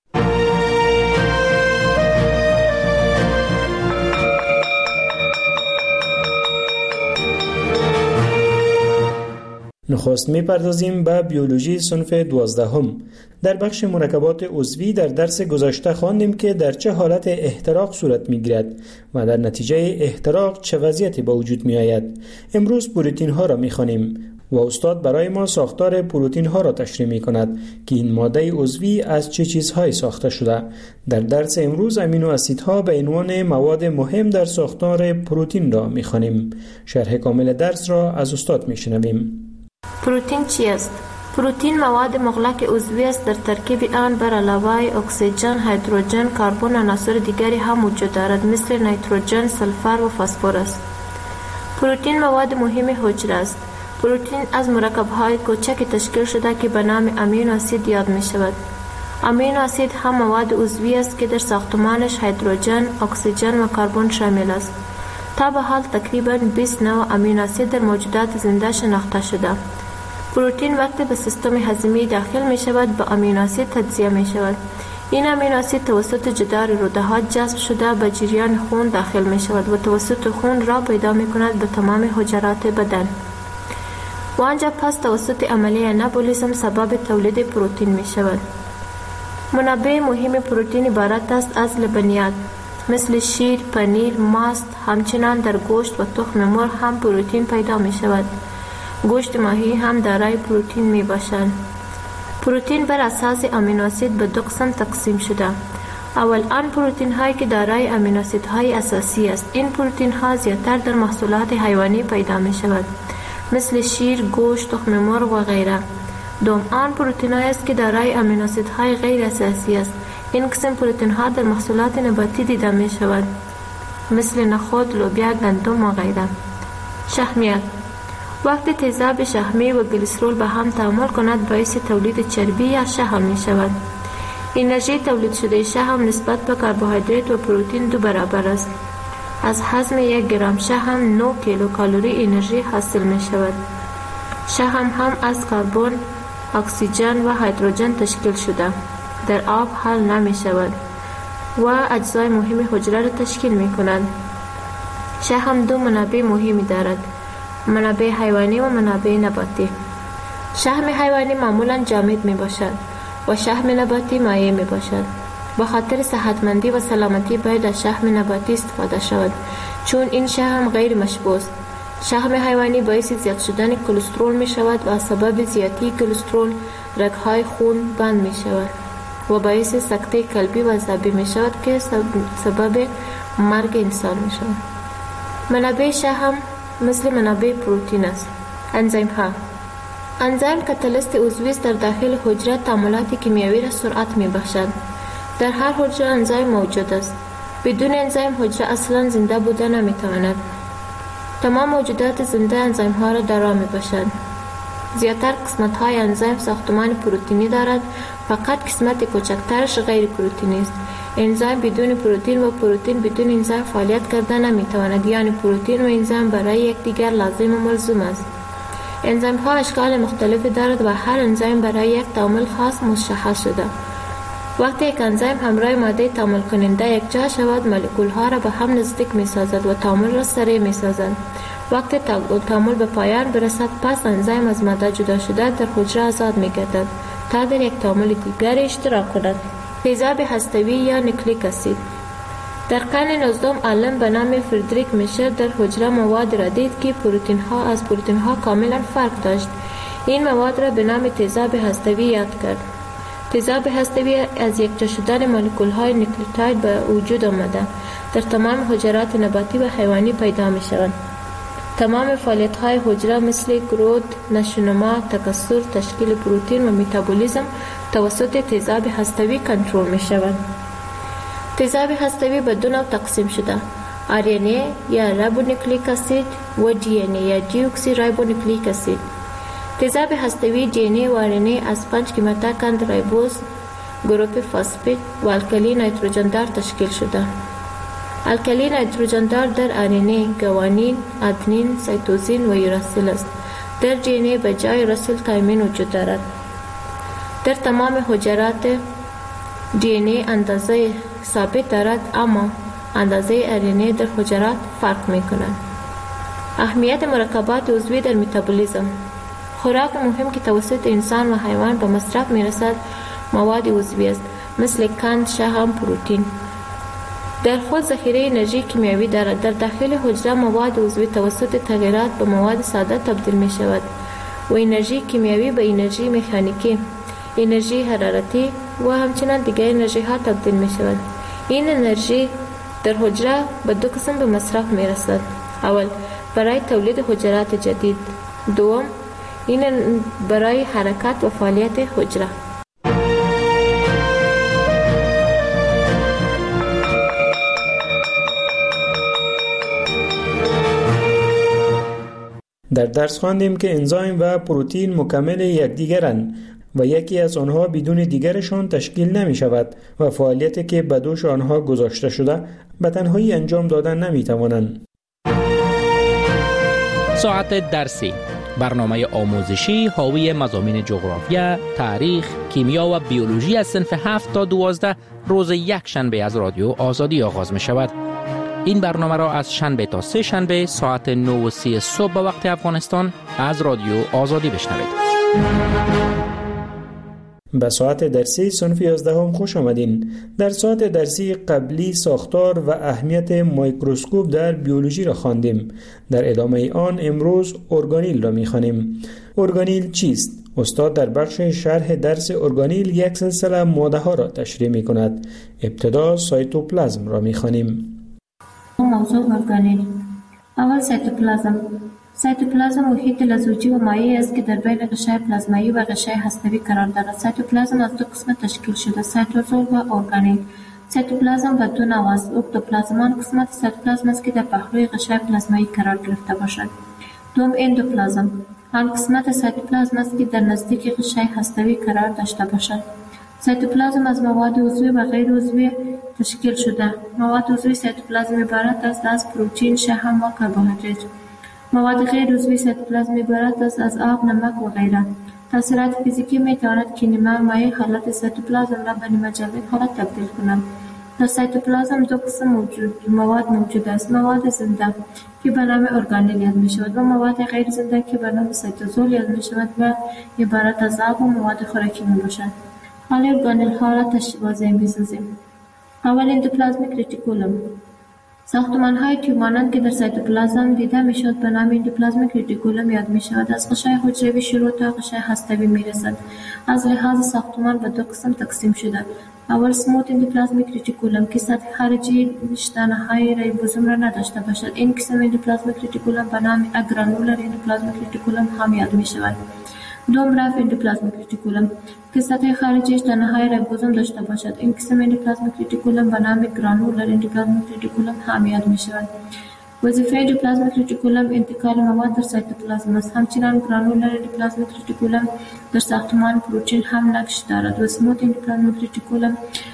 نخست می‌پردازیم به بیولوژی صنف 12. در بخش مرکبات عضوی در درس گذشته خواندیم که در چه حالت احتراق صورت می‌گیرد و در نتیجه احتراق چه وضعیتی به وجود می‌آید. امروز پروتئین ها را می‌خوانیم و استاد برای ما ساختار پروتئین ها را تشریح می‌کند که این ماده عضوی از چه چیزهایی ساخته شده. در درس امروز امینو اسیدها به عنوان مواد مهم در ساختار پروتئین را می‌خوانیم. شرح کامل درس را از استاد می‌شنویم. پروتئین چی است؟ پروتئین مواد مغلق عضوی است. در ترکیب آن بر علاوه اکسیژن، هیدروژن، کربن و عناصر دیگری هم وجود دارد مثل نیتروژن، سلفر و فسفر است. پروتئین مواد مهم حجره است. پروتئین از مرکب‌های کوچک تشکیل شده که به نام امینو اسید یاد می شود. امینو اسید هم مواد عضوی است که در ساختمانش هیدروژن، اکسیژن و کربن شامل است. تا به حال تقریباً 20 نوع امینو اسید در موجودات زنده شناخته شده. پروتئین وقتی به سیستم هضمی داخل می شود به امینو اسید تجزیه می شود. این امینو اسید توسط جدار روده‌ها جذب شده به جریان خون داخل می شود و توسط خون راه پیدا می کند به تمام حجرات بدن و آنجا پس توسط عملیه انابولیسم سبب تولید پروتئین می شود. منابع مهم پروتئین عبارت است از لبنیات مثل شیر، پنیر، ماست. همچنان در گوشت و تخم مرغ هم پروتئین پیدا می شود. گوشت ماهی هم دارای پروتئین می باشد. پروتئین بر اساس امینو اسید به دو قسم تقسیم شده. اول آن پروتئین هایی که دارای امینو اسید های اساسی است. این پروتئین ها زیادتر در محصولات حیوانی پیدا می شود مثل شیر، گوشت، تخم مرغ و غیره. دوم آن پروتئین هایی است که دارای امینو اسید های غیر اساسی است. این قسم پروتئین ها در محصولات نباتی دیده می شود مثل نخود، لوبیا، گندم و غیره. شحمیات وقتی تیزاب شحمی و گلیسرول به هم تعامل کند باعث تولید چربی یا شحم می شود. انرژی تولید شده شحم نسبت به کربوهیدرات و پروتئین 2 برابر است. از هضم 1 گرم شحم 9 کیلوکالری انرژی حاصل می شود. شحم هم از کربن، اکسیژن و هیدروژن تشکیل شده. در آب حل نمی شود و اجزای مهم حجره را تشکیل می کند. شحم 2 منابع مهمی دارد: منابع حیوانی و منابع نباتی. شحم حیوانی معمولا جامد می باشد و شحم نباتی مایع می باشد. به خاطر صحتمندی و سلامتی باید از شحم نباتی استفاده شود چون این شحم غیر مشبوع است. شحم حیوانی باعث زیاد شدن کلسترول می شود و سبب زیادی کلسترول رگ‌های خون بند می شود و باعث سکته قلبی و عصبی می شود که سبب مرگ انسان می شود. منابع شحم مثل منابع پروتئین است. انزیم ها انزیم کاتالیست عضوی است. در داخل حجره تعاملات کیمیایی را سرعت می بخشد. در هر حجره انزیم موجود است. بدون انزیم حجره اصلا زنده بوده نمی تواند. تمام موجودات زنده انزیم ها را دارا می باشد. زیادتر قسمت های انزیم ساختمان پروتئینی دارد، فقط قسمت کوچکترش غیر پروتئینی است. انزیم بدون پروتئین و پروتئین بدون انزیم فعالیت کرده نمی تواند، یعنی پروتئین و انزیم برای یکدیگر لازم و ملزوم است. انزیم ها اشکال مختلفی دارد و هر انزیم برای یک تعامل خاص مشخص شده. وقتی یک انزیم همراه ماده تعامل کننده یکجا شود، مولکول ها را به هم نزدیک می سازد و تعامل را سریع می سازد. وقتی تعامل به پایان برسد، پس انزیم از ماده جدا شده در حجره آزاد می گردد تا در یک تعامل دیگر اشتراک کند. تیزاب هسته‌ای یا نیوکلیک اسید. در قرن 19 عالم به نام فردریک میشر در حجره مواد را دید که پروتئین ها از پروتئین ها کاملا فرق داشت. این مواد را به نام تیزاب هسته‌ای یاد کرد. تیزاب هسته‌ای از یکجا شدن مولکول های نیوکلیوتاید به وجود آمده در تمام حجرات نباتی و حیوانی پیدا می شوند. تمام فعالیت های حجره مثل گروث، نشونما، تکثر، تشکیل پروتئین و متابولیسم توسط تیزاب هسته‌ای کنترل می شوند. تیزاب هسته‌ای به دو نوع تقسیم شده: RNA یا رایبونوکلیک اسید و DNA یا دیوکسی رایبونوکلیک اسید. تیزاب هسته‌ای DNA و RNA از 5 کیماتاکند رایبوز، گروپ فاسفید و الکلی نیتروژندار تشکیل شده. الکلی نیتروژندار در RNA گوانین، ادنین، سایتوزین و یوراسیل است. در DNA به جای راسیل تایمین وجود دارد. در تمام حجرات DNA اندازه ثابت دارد، اما اندازه RNA در حجرات فرق می کند. اهمیت مرکبات عضوی در متابولیسم. خوراک مهم که توسط انسان و حیوان به مصرف می رسد مواد عضوی است، مثل قند، شحم، پروتئین. در خود ذخیره انرژی کیمیایی دارد. در داخل حجره مواد عضوی توسط تغییرات به مواد ساده تبدیل می شود و انرژی کیمیایی به انرژی مکانیکی، انرژی حرارتی و همچنین دیگر انرژی ها تبدیل می شود. این انرژی در حجره به دو قسم به مصرف می رسد. اول برای تولید حجرات جدید، دوم این برای حرکت و فعالیت حجره. در درس خواندیم که انزایم و پروتئین مکمل یکدیگرند و یکی از آنها بدون دیگرشان تشکیل نمی شود و فعالیتی که به دوش آنها گذاشته شده به تنهایی انجام دادن نمی توانند. ساعت درسی، برنامه آموزشی حاوی مضامین جغرافیا، تاریخ، کیمیا و بیولوژی از صنف 7 تا 12 روز یک شنبه از رادیو آزادی آغاز می شود. این برنامه را از شنبه تا سه شنبه ساعت 9:30 صبح به وقت افغانستان از رادیو آزادی بشنوید. به ساعت درسی صنف 11 خوش آمدین. در ساعت درسی قبلی ساختار و اهمیت میکروسکوپ در بیولوژی را خواندیم. در ادامه آن امروز ارگانیل را می‌خوانیم. ارگانیل چیست؟ استاد در بخش شرح درس ارگانیل یک سلسله ماده ها را تشریح می‌کند. ابتدا سایتوپلازم را می‌خوانیم. موضوع ارگانیل. اول سایتوپلازم محیط لزوجی و مایع است که در بین غشای پلازمایی و غشای هسته‌ای قرار دارد. سایتوپلازم از دو قسم تشکیل شده، سایتوزول و ارگانیل. سایتوپلازم به دو نوع است. اکتوپلازم آن قسمت سایتوپلازم است که در پهلوی غشای پلازمایی قرار گرفته باشد. دوم اندوپلازم آن قسمت سایتوپلازم است که در نزدیک غشای هسته‌ای قرار داشته باشد. سایتوپلازم از مواد عضوی و غیر عضوی تشکیل شده. مواد عضوی سایتوپلازم عبارت است از پروتئین، شحم و کربوهیدرات. مواد غیر عضوی سایتوپلازم عبارت است از آب، نمک و غیره. تاثیرات فیزیکی می تواند که نیمه مایع حالت سایتوپلازم را به نیمه جامد حالت تبدیل کنند. در سایتوپلازم دو قسم مواد موجود است: مواد زنده که به نام ارگانیل یاد می شود و مواد غیر زنده که به نام سایتوزول یاد می شود و عبارت از آب و مواد خوراکی می باشند. حالا ارگانیل ها را واضح می سازیم. اول اندوپلازمیک ریتیکولوم. ساختمان های تیومانند که در سایتوپلازم دیده می شود به نام اندوپلازمیک ریتیکولوم یاد می شود. از غشای حجروی شروع تا غشای هسته‌ای می رسد. از لحاظ ساختمان به دو قسم تقسیم شده. اول سموت اندوپلازمیک ریتیکولوم که سطح خارجی شتانه های ریبوزوم را نداشته باشد. این قسم اندوپلازمیک ریتیکولوم به نام اگرانولر اندوپلازمیک ریتیکولوم هم یاد می شود. دوم رف اندوپلازمیک ریتیکولوم که سطح خارجی شتانه های ریبوزوم داشته باشد. این قسم اندوپلازمیک ریتیکولوم به نام گرانولر اندوپلازمیک ریتیکولوم هم یاد می شود. وظیفه اندوپلازمیک ریتیکولوم انتقال مواد در سایتوپلازم است. همچنین گرانولر اندوپلازمیک ریتیکولوم در ساختمان پروتئین هم نقش دارد و سموت اندوپلازمیک ریتیکولوم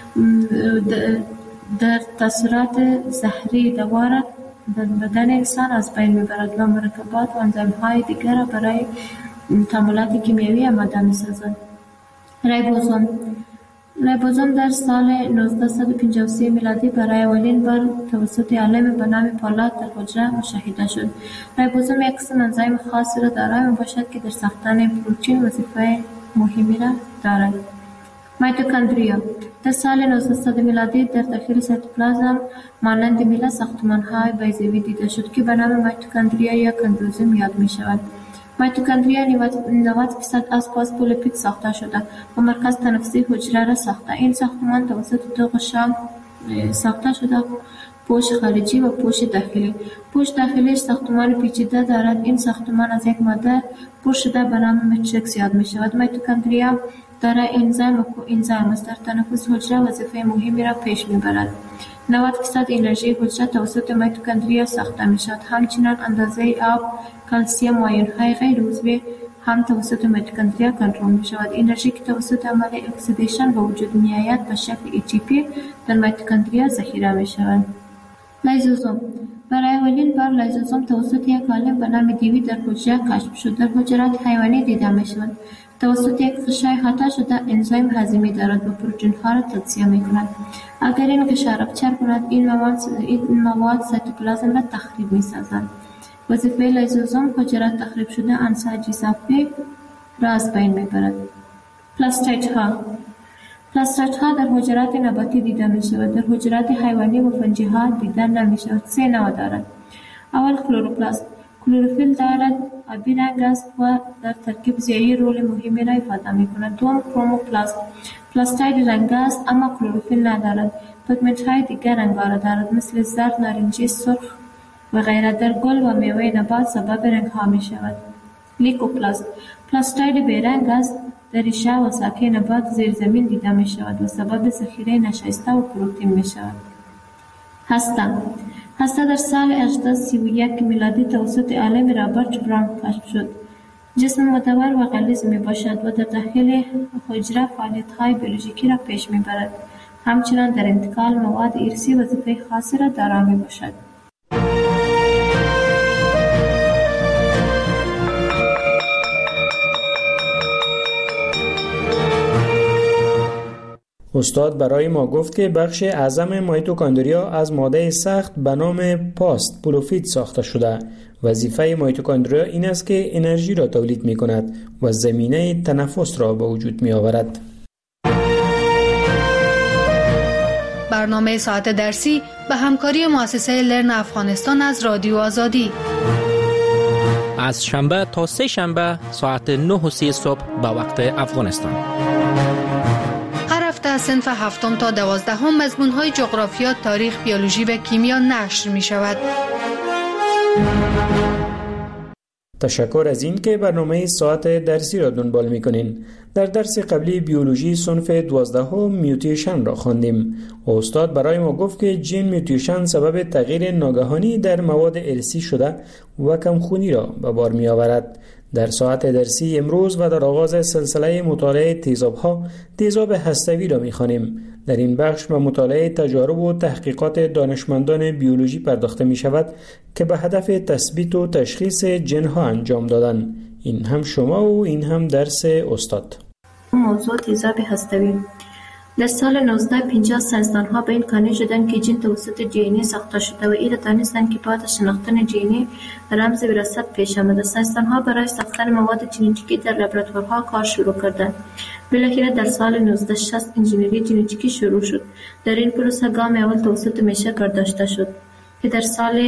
در تاثیرات زهری دواره در بدن انسان از بین میبرد و مرکبات و انزیم های دیگر را برای تعاملات کیمیایی آماده می‌سازد. ریبوزوم در سال 1953 میلادی برای اولین بار توسط عالم به نام پالات در حجره مشاهده شد. ریبوزوم یک قسم انزیم خاصی را دارای میباشد که در ساختن پروتئین وظیفه مهمی را دارد. میتوکندریا در سال 1900 میلادی در داخل سایتوپلازم مانند میله ساختمان‌های بیضوی دیده شد که به نام میتوکندریا یا کندروزوم یاد می‌شود. میتوکندریا 90% از فاسفولیپید ساخته شده و مرکز تنفسی حجره را ساخته. این ساختمان توسط دو غشا ساخته شده پوش خارجی و پوش داخلی. پوش داخلی ساختمان پیچیده دارد. این ساختمان از یک ماده پر شده به نام ماتریکس یاد می شود. میتوکندریا دارای انزیم و کوانزیم است. در تنفس حجره وظیفه مهمی را پیش می برد. 90% انرژی حجره توسط میتوکندریا ساخته می شود. همچنین اندازه آب، کلسیم و آیون‌های غیر عضوی هم توسط میتوکندریا کنترل می شود. انرژی که توسط عمل اکسیدیشن به وجود می آید به شکل ATP در میتوکندریا ذخیره می شود. لیزوزوم برای اولین بار لیزوزوم توسط یک عالم به نام دیوی در حجره کشف شد. در حجرات حیوانی دیده می شود. توسط یک غشای احاطه شده انزیم هضمی دارد و پروتئین‌ها را تجزیه می کند. اگر این غشا رپچر کند این مواد سایتوپلازم را تخریب می سازند. وظیفه لیزوزوم حجرات تخریب شده انساج اضافی را از بین می برد. پلاستیدها در حجرات نباتی دیده می شود. در حجرات حیوانی و فنجی ها دیده نمی شود. 3 نوع دارد. اول کلروپلاست. کلروفیل دارد، آبی رنگ است و در ترکیب ضیایی رول مهمی را ایفاده می کند. دوم کروموپلاست. پلاستید رنگ است اما کلروفیل ندارد. پیگمنت های دیگر رنگارا دارد مثل زرد، نارنجی، سرخ و غیره. در گل و میوه نبات سبب رنگ ها می شود. لیکوپلاست. پلاستید بیرنگ است. در ریشه و ساقه نبات زیر زمین دیده می شود و سبب ذخیره نشایسته و پروتئین می شود. هسته در سال 1831 میلادی توسط عالم رابرت براون کشف شد. جسم مدور و غلیظ می باشد و در داخل حجره فعالیت های بیولوژیکی را پیش می برد. همچنان در انتقال مواد ارثی وظیفه خاصی را دارا می باشد. استاد برای ما گفت که بخش اعظم میتوکندریا از ماده سخت به نام پاست پروفیت ساخته شده. وظیفه میتوکندریا این است که انرژی را تولید می کند و زمینه تنفس را به وجود می آورد. برنامه ساعت درسی به همکاری مؤسسه لرن افغانستان از رادیو آزادی. از شنبه تا 3 شنبه ساعت 9:30 صبح به وقت افغانستان. از صنف 7 تا 12 مضمون‌های جغرافیا، تاریخ، بیولوژی و کیمیا نشر می‌شود. تشکر از این که برنامه ساعت درسی را دنبال می‌کنین. در درس قبلی بیولوژی صنف 12 میوتیشن را خواندیم. استاد برای ما گفت که جین میوتیشن سبب تغییر ناگهانی در مواد ارثی شده و کمخونی را به بار می‌آورد. در ساعت درسی امروز و در آغاز سلسله مطالعه تیزاب‌ها تیزاب هسته‌ای را می‌خوانیم. در این بخش به مطالعه تجارب و تحقیقات دانشمندان بیولوژی پرداخته می‌شود که به هدف تثبیت و تشخیص جن‌ها انجام دادن. این هم شما و این هم درس استاد. موضوع تیزاب هسته‌ای. در سال 1950 ساینسدان‌ها به این قانع شدند که جین توسط دی ساخته شده و این دانستند که بعد از شناختن دی رمز وراثت پیش آمده. ساینسدان‌ها برای ساختن مواد ژنتیکی در لابراتوارها کار شروع کردند. بالاخره در سال 1960 انجینری ژنتیکی شروع شد. در این پروسه گام اول توسط میشکر داشته شد که در سال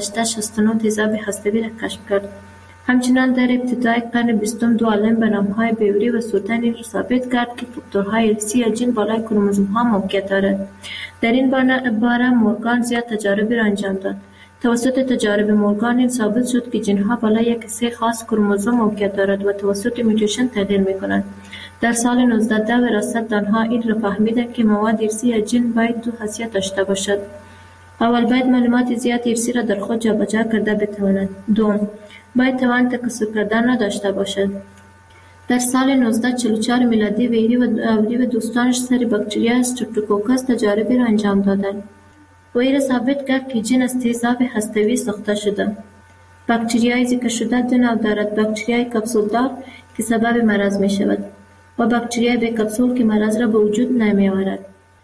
1869 تیزاب هسته‌ای را کشف کرد. همچنان در ابتدای قرن 20 دو عالم به نام‌های بیوری و سورتن ثابت کرد که فاکتورهای ارثی جین بالای کروموزوم‌ها موقعیت دارد. در این باره مورگان زیاد تجارب را انجام داد. توسط تجارب مورگان این ثابت شد که جین‌ها بالای یک کسی خاص کروموزوم موقعیت دارد و توسط میوتیشن تغییر می‌کنند. در سال 1910 وراثت‌دانها این را فهمیدند که مواد ارثی جین باید دو خاصیت داشته باشد. اول باید معلومات زیاد ارثی را در خود جابجا کرده بتواند. دوم باید توان تکثر کردن را داشته باشد. در سال 1944 میلادی ویری و دوستانش سر باکتریا استرپتوکوکس تجاربی را انجام دادند. ویری ثابت کرد که جین از تیزاب هسته‌ای ساخته شده. باکتریای ذکر شده دو نوع دارد: باکتریای کپسولدار که سبب مرض می شود و باکتریای بی کپسول که مرض را به وجود نمی آورد.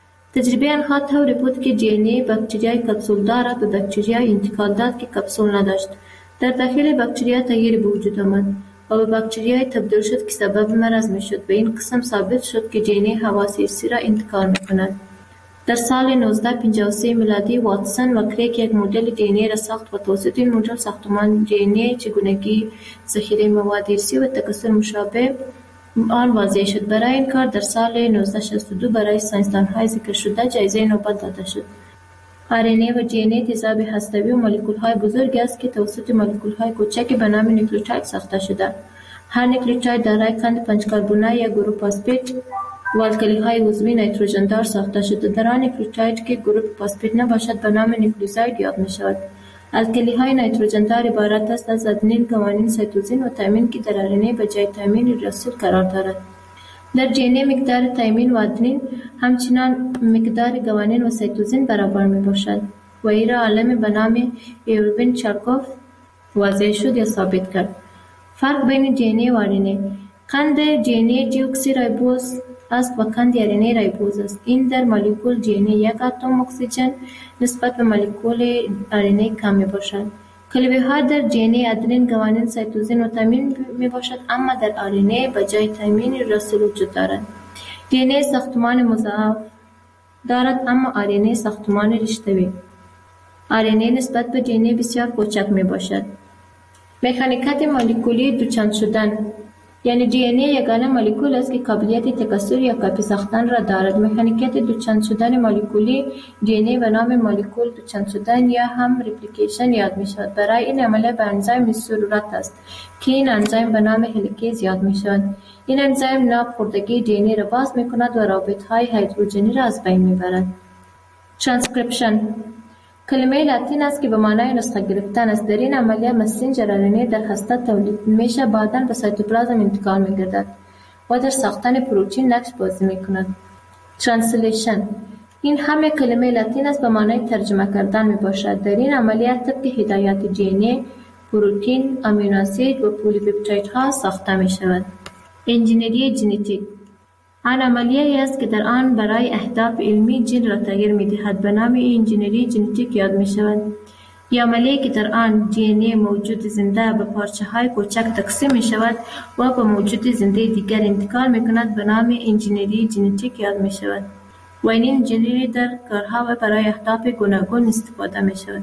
تجربه آنها طوری بود که دی باکتریای کپسولدار را به باکتریای انتقال داد که کپسول نداشت. در داخل باکتریا تغییر به وجود آمد و به باکتریای تبدیل شد که سبب مرض می شد. به این قسم ثابت شد که دی حواس ارثی را انتقال می کند. در سال 1953 میلادی واتسون و کریک یک مدل دی را ساخت و توسط این مدل ساختمان دی چگونگی ذخیره مواد ارثی و تکثر مشابه آن واضح شد. برای این کار در سال 1962 برای ساینسدان‌های ذکر شده جایزه نوبل داده شد. RNA و DNA تیزاب هسته‌ای و مولکول‌های بزرگی است که توسط مولکول‌های کوچک به نام نیوکلیوتاید ساخته شده. هر نیوکلیوتاید دارای قند 5 کربنی یا گروه فسفید و الکلی‌های عضوی نیتروژن دار ساخته شده. در آن نیوکلیوتاید که گروه فسفید نباشد به نام نیوکلیوزاید یاد می‌شود. الکلی‌های نیتروژن دار عبارت است از آدنین، گوانین، سیتوزین و تایمین که در RNA به جای تایمین رسول قرار دارد. در DNA مقدار تایمین و آدنین همچنان مقدار گوانین و سیتوزین برابر می باشد و این را عالم به نام ایروین چارکوف واضح شد یا ثابت کرد. فرق بین DNA و RNA: قند DNA دیوکسی رایبوز است و قند RNA رایبوز است. این در مولکول DNA یک اتم اکسیژن نسبت به مولکول RNA کم می باشد. کلبه ها در DNA آدنین، گوانین، سیتوزین و تایمین می باشد، اما در RNA به جای تایمین رسول وجود دارد. DNA ساختمان مضاعف دارد اما RNA ساختمان رشته‌ای. RNA نسبت به DNA بسیار کوچک می باشد. مکانیکات مولکولی دوچند شدن: یعنی DNA یگانه مولکول است که قابلیت تکثر یا کپی ساختن را دارد. مکانیکات دوچند شدن مولکولی DNA به نام مولکول دوچند شدن یا هم ریپلیکیشن یاد می شود. برای این عملیه به انزیم ضرورت است که این انزیم به نام هلیکیز یاد می شود. این انزیم ناپخوردگی DNA را باز می کند و رابطهای هیدروژنی را از بین می برد. ترانسکریپشن کلمه لاتین است که به معنای نسخه گرفتن است. در این عملیه مسنجر RNA در هسته تولید میشه، بعداً به سایتوپلازم انتقال می‌گردد و در ساختن پروتئین نقش بازی می‌کند. ترانسلیشن این همه کلمه لاتین است به معنای ترجمه کردن میباشد. در این عملیه طبق هدایات DNA پروتئین، آمینو اسید و پلی‌پپتایدها ساخته می‌شود. انجینری ژنتیک آن عملیه است که در آن برای اهداف علمی ژن را تغییر می‌دهد. به نام انجینری ژنتیک یاد می‌شود. این عملیه که در آن DNA موجود زنده به پارچه‌های کوچک تقسیم می‌شود و به موجود زنده دیگر انتقال می‌کند به نام انجینری ژنتیک یاد می‌شود. و این انجینری در کارها و برای اهداف گوناگون استفاده می‌شود.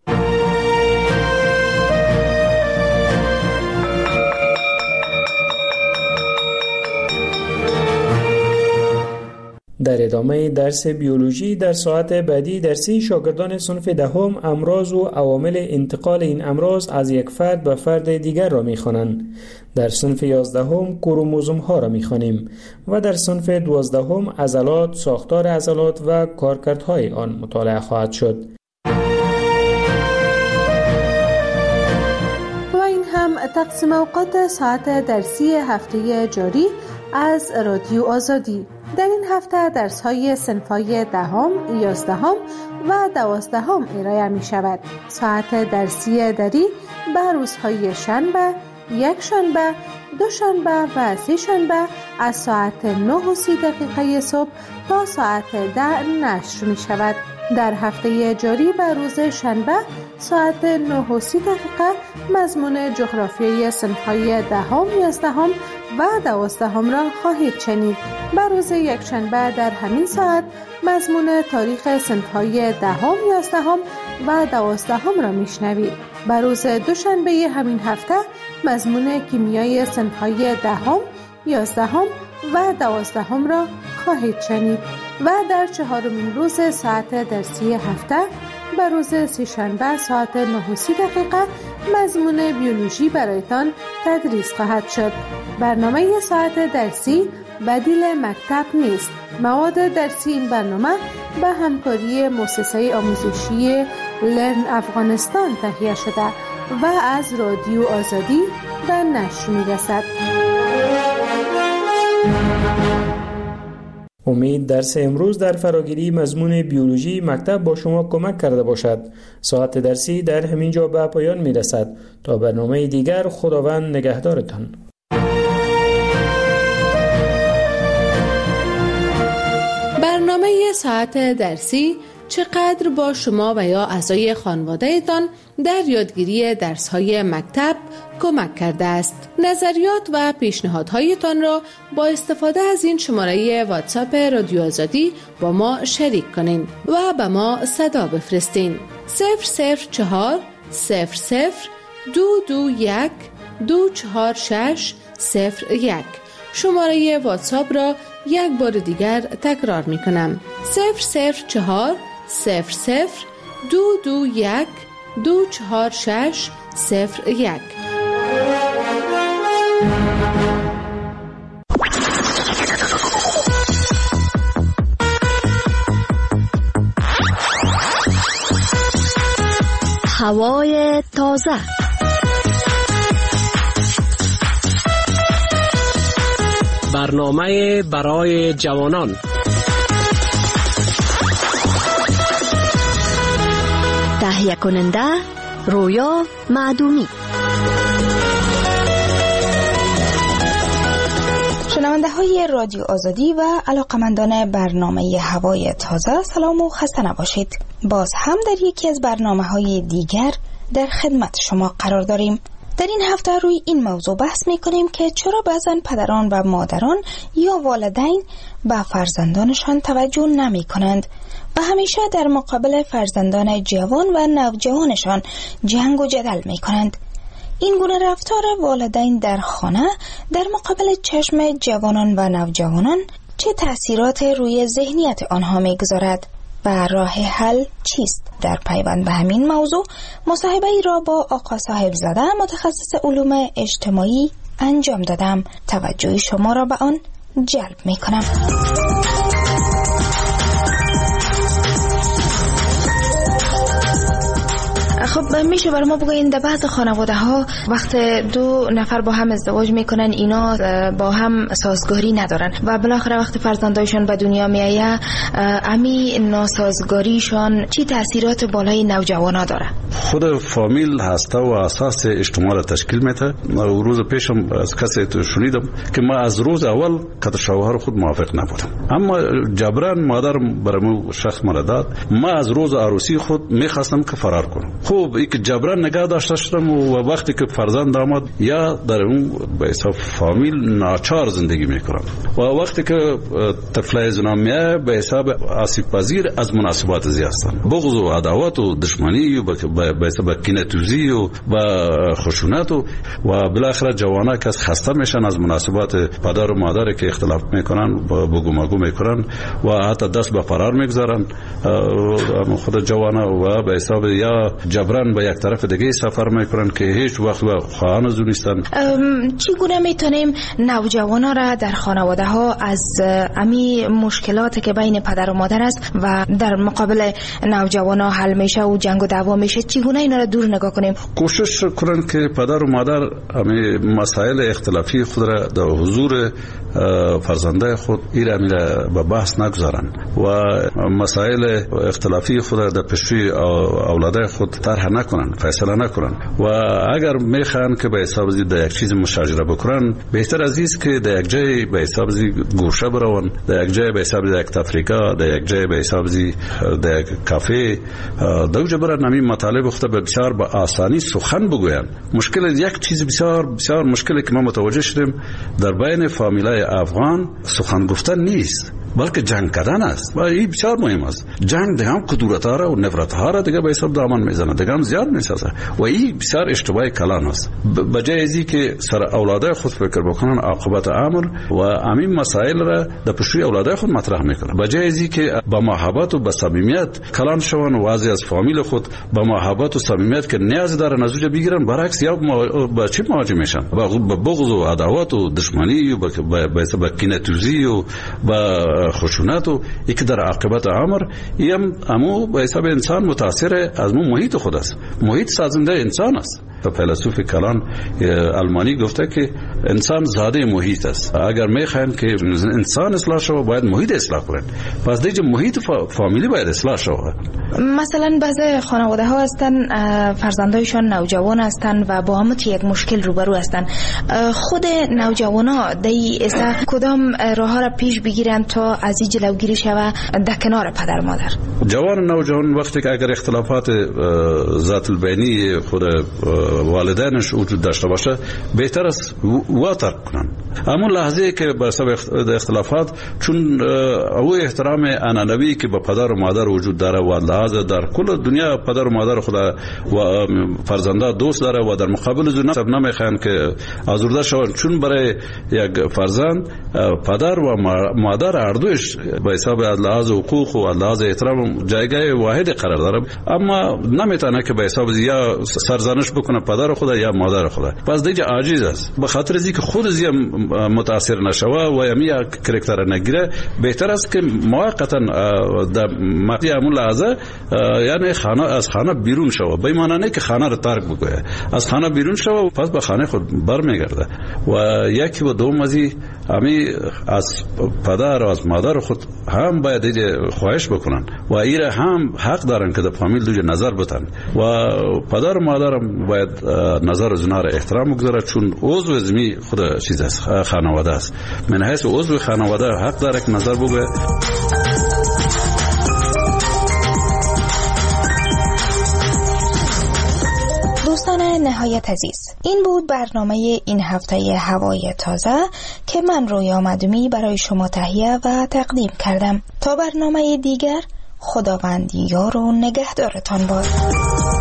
در ادامه درس بیولوژی در ساعت بعدی درسی شاگردان صنف دهم امراض و عوامل انتقال این امراض از یک فرد به فرد دیگر را می‌خوانند. در صنف 11 کروموزوم ها را می‌خوانیم و در صنف 12 عضلات، ساختار عضلات و کارکردهای آن مطالعه خواهد شد. و این هم تقسیم اوقات ساعت درسی هفته جاری از رادیو آزادی. در این هفته درس‌های صنف‌های 10، 11 و 12 ارائه می‌شود. ساعت درسی دری به روزهای شنبه، یک شنبه، دو شنبه و سه شنبه از ساعت 9:30 صبح تا ساعت 10 نشر می‌شود. در هفته جاری به روز شنبه ساعت 9:30 مضمون جغرافیای صنف‌های 10، 11 و 12 را خواهید شنید. به روز یکشنبه در همین ساعت مضمون تاریخ صنف‌های 10، 11 و 12 را میشنوید. به روز دوشنبه همین هفته مضمون کیمیای صنف‌های 10، 11 و 12 را خواهید شنید. و در چهارمین روز ساعت درسی هفته به روز سه‌شنبه ساعت 9:30 مضمون بیولوژی برایتان تدریس خواهد شد. برنامه ساعت درسی بدیل مکتب نیست. مواد درسی این برنامه به همکاری مؤسسه آموزشی لرن افغانستان تهیه شده و از رادیو آزادی به نشر می‌رسد. امید درس امروز در فراگیری مضمون بیولوژی مکتب با شما کمک کرده باشد. ساعت درسی در همین جا به پایان می رسد. تا برنامه دیگر خداوند نگهدارتان. برنامه ساعت درسی چقدر با شما و یا اعضای خانواده‌تان در یادگیری درس‌های مکتب کمک کرده است. نظریات و پیشنهادهایتان را با استفاده از این شماره واتساپ رادیو آزادی با ما شریک کنین و به ما صدا بفرستین. 004 00 221 246 01. شماره واتساپ را یک بار دیگر تکرار می کنم. 004 00 221 246 01. هوای تازه. برنامه برای جوانان. تهیه کننده رویا معدومی. شنونده های رادیو آزادی و علاقمندان برنامه هوای تازه، سلام و خسته نباشید. باز هم در یکی از برنامه های دیگر در خدمت شما قرار داریم. در این هفته روی این موضوع بحث می کنیم که چرا بعضن پدران و مادران یا والدین به فرزندانشان توجه نمی کنند و همیشه در مقابل فرزندان جوان و نوجوانشان جنگ و جدل می کنند. این گونه رفتار والدین در خانه در مقابل چشم جوانان و نوجوانان چه تأثیرات روی ذهنیت آنها می‌گذارد و راه حل چیست؟ در پیوند به همین موضوع مصاحبه ای را با آقا صاحب زاده متخصص علوم اجتماعی انجام دادم. توجه شما را به آن جلب می‌کنم. خب میشه برای ما بگوین در بعض خانواده ها وقت دو نفر با هم ازدواج میکنن اینا با هم سازگاری ندارن و بالاخره وقت فرزندایشون به دنیا میایه امی ناسازگاریشون چی تاثیرات بالای نوجوانا داره؟ خود فامیل هسته و اساس اجتماع را تشکیل میده. روز پیشم از کسی شنیدم که ما از روز اول که شوهر خود موافق نبودم، اما جبران مادر برام شخص مرا داد. ما از روز عروسی خود میخواستم که فرار کنم. خوب این که جبران نگاه داشته شدم و وقتی که فرزند آمد یا در اون به حساب فامیل ناچار زندگی میکنم و وقتی که طفل زنا میاد به حساب آسیب پذیر از مناسبات زیاد هستن. بغض و عداوت و دشمنی و به حساب کینه‌توزی و خشونت و بالاخره جوانا که خسته میشن از مناسبات پدر و مادر که اختلاف میکنن بگو مگو میکنن و حتی دست به فرار میگذارن خود جوانا و به حساب یا جبران به یک طرف دیگه سفر میکنن که هیچ وقت با خواهان زو نیستن. چگونه میتونیم نوجوانا را در خانواده ها از امی مشکلاتی که بین پدر و مادر است و در مقابل نوجوانا حل میشه و جنگ و دعوا میشه چگونه اینا را دور نگاه کنیم؟ کوشش کنن که پدر و مادر امی مسائل اختلافی خود را در حضور فرزنده خود ایره به بحث نگذارن و مسائل اختلافی خود را در پیشروی اولاد خود طرح نکنن، فیصله نکنن و اگر میخوان که به حساب زی در یک چیز مشاجره بکنن بهتر از است که در یک جای به حساب زی گوشه برون، در یک جای به حساب زی یک تفریقه، در یک جای به حساب زی در یک کافه دوجه برن همین مطالب خود به بسیار با آسانی سخن بگوین. مشکل یک چیز بسیار بسیار مشکلی که ما متوجه شدیم در بین فامیلای افغان سخن گفتن نیست بلکه جنگ کردن است و این بسیار مهم است. جنگ دیگه هم کدورت ها را و نفرت ها را دیگه به حساب دامن میزنه، دیگه هم زیاد میسازه و این بسیار اشتباه کلان است. بجای ازی که سر اولاده خود فکر بکنن عاقبت امر و همین مسائل را در پیشروی اولاده خود مطرح میکنن، بجای ازی که با محبت و با صمیمیت کلان شون و از فامیل خود با محبت و صمیمیت که نیاز دارن از اونجا بگیرن، برعکس یا با چی مواجه میشن؟ با بغض و عداوت و دشمنی و با کینه‌توزی و با خشونت و یک در عاقبت امر امو به حساب انسان متاثر از محیط خود است. محیط سازنده انسان است. فیلسوف کلان آلمانی گفته که انسان زاده محیط است. اگر میخواین که انسان اصلاح شود باید محیط اصلاح کنند. پس دیگه محیط فامیلی باید اصلاح شود. مثلا بعضی خانواده ها هستن فرزندایشان نوجوان هستن و با هم یک مشکل روبرو هستن. خود نوجوانا دی اصلا کدام راه ها را پیش بگیرن تا از این جلوگیری شود در کنار پدر مادر؟ جوان نوجوان وقتی که اگر اختلافات ذات البینی خود والدینش وجود داشته باشه بهتر است و ترک کنن. اما لحظه که به سبب اختلافات چون او احترام انانوی که به پدر و مادر وجود داره و لحاظ در کل دنیا پدر و مادر خود و فرزنده دوست داره و در مقابل زنا سب نمیخوان که آزرده شوند، چون برای یک فرزند پدر و مادر هر دوش به حساب لحاظ حقوق و لحاظ احترام جایگاه واحد قرار داره، اما نمیتونه که به حساب یا سرزنش بکنه پدر خود یا مادر خود. پس دیگه عاجز است. به خاطر اینکه خود از متاثر نشوه و یمی کاراکتر نگیره، بهتر است که موقتا در مقطع همون لحظه یعنی خانه از خانه بیرون شوه، به معنی نه که خانه رو ترک بکنه، از خانه بیرون شوه پس به خانه خود برمیگرده. و یکی و دوم از پدر و از مادر خود هم باید خواهش بکنن و ایره هم حق دارن که در فامیل دوجه نظر بتن و پدر و مادرم باید نظر زنا را احترام بگذاره، چون عضو زمی خود چیز است، خانواده است. من حیث عضو خانواده حق داره که نظر بگه. دوستان نهایت عزیز، این بود برنامه این هفته هوای تازه که من رویا مدومی برای شما تهیه و تقدیم کردم. تا برنامه دیگر، خداوند یار و نگهدارتان باد.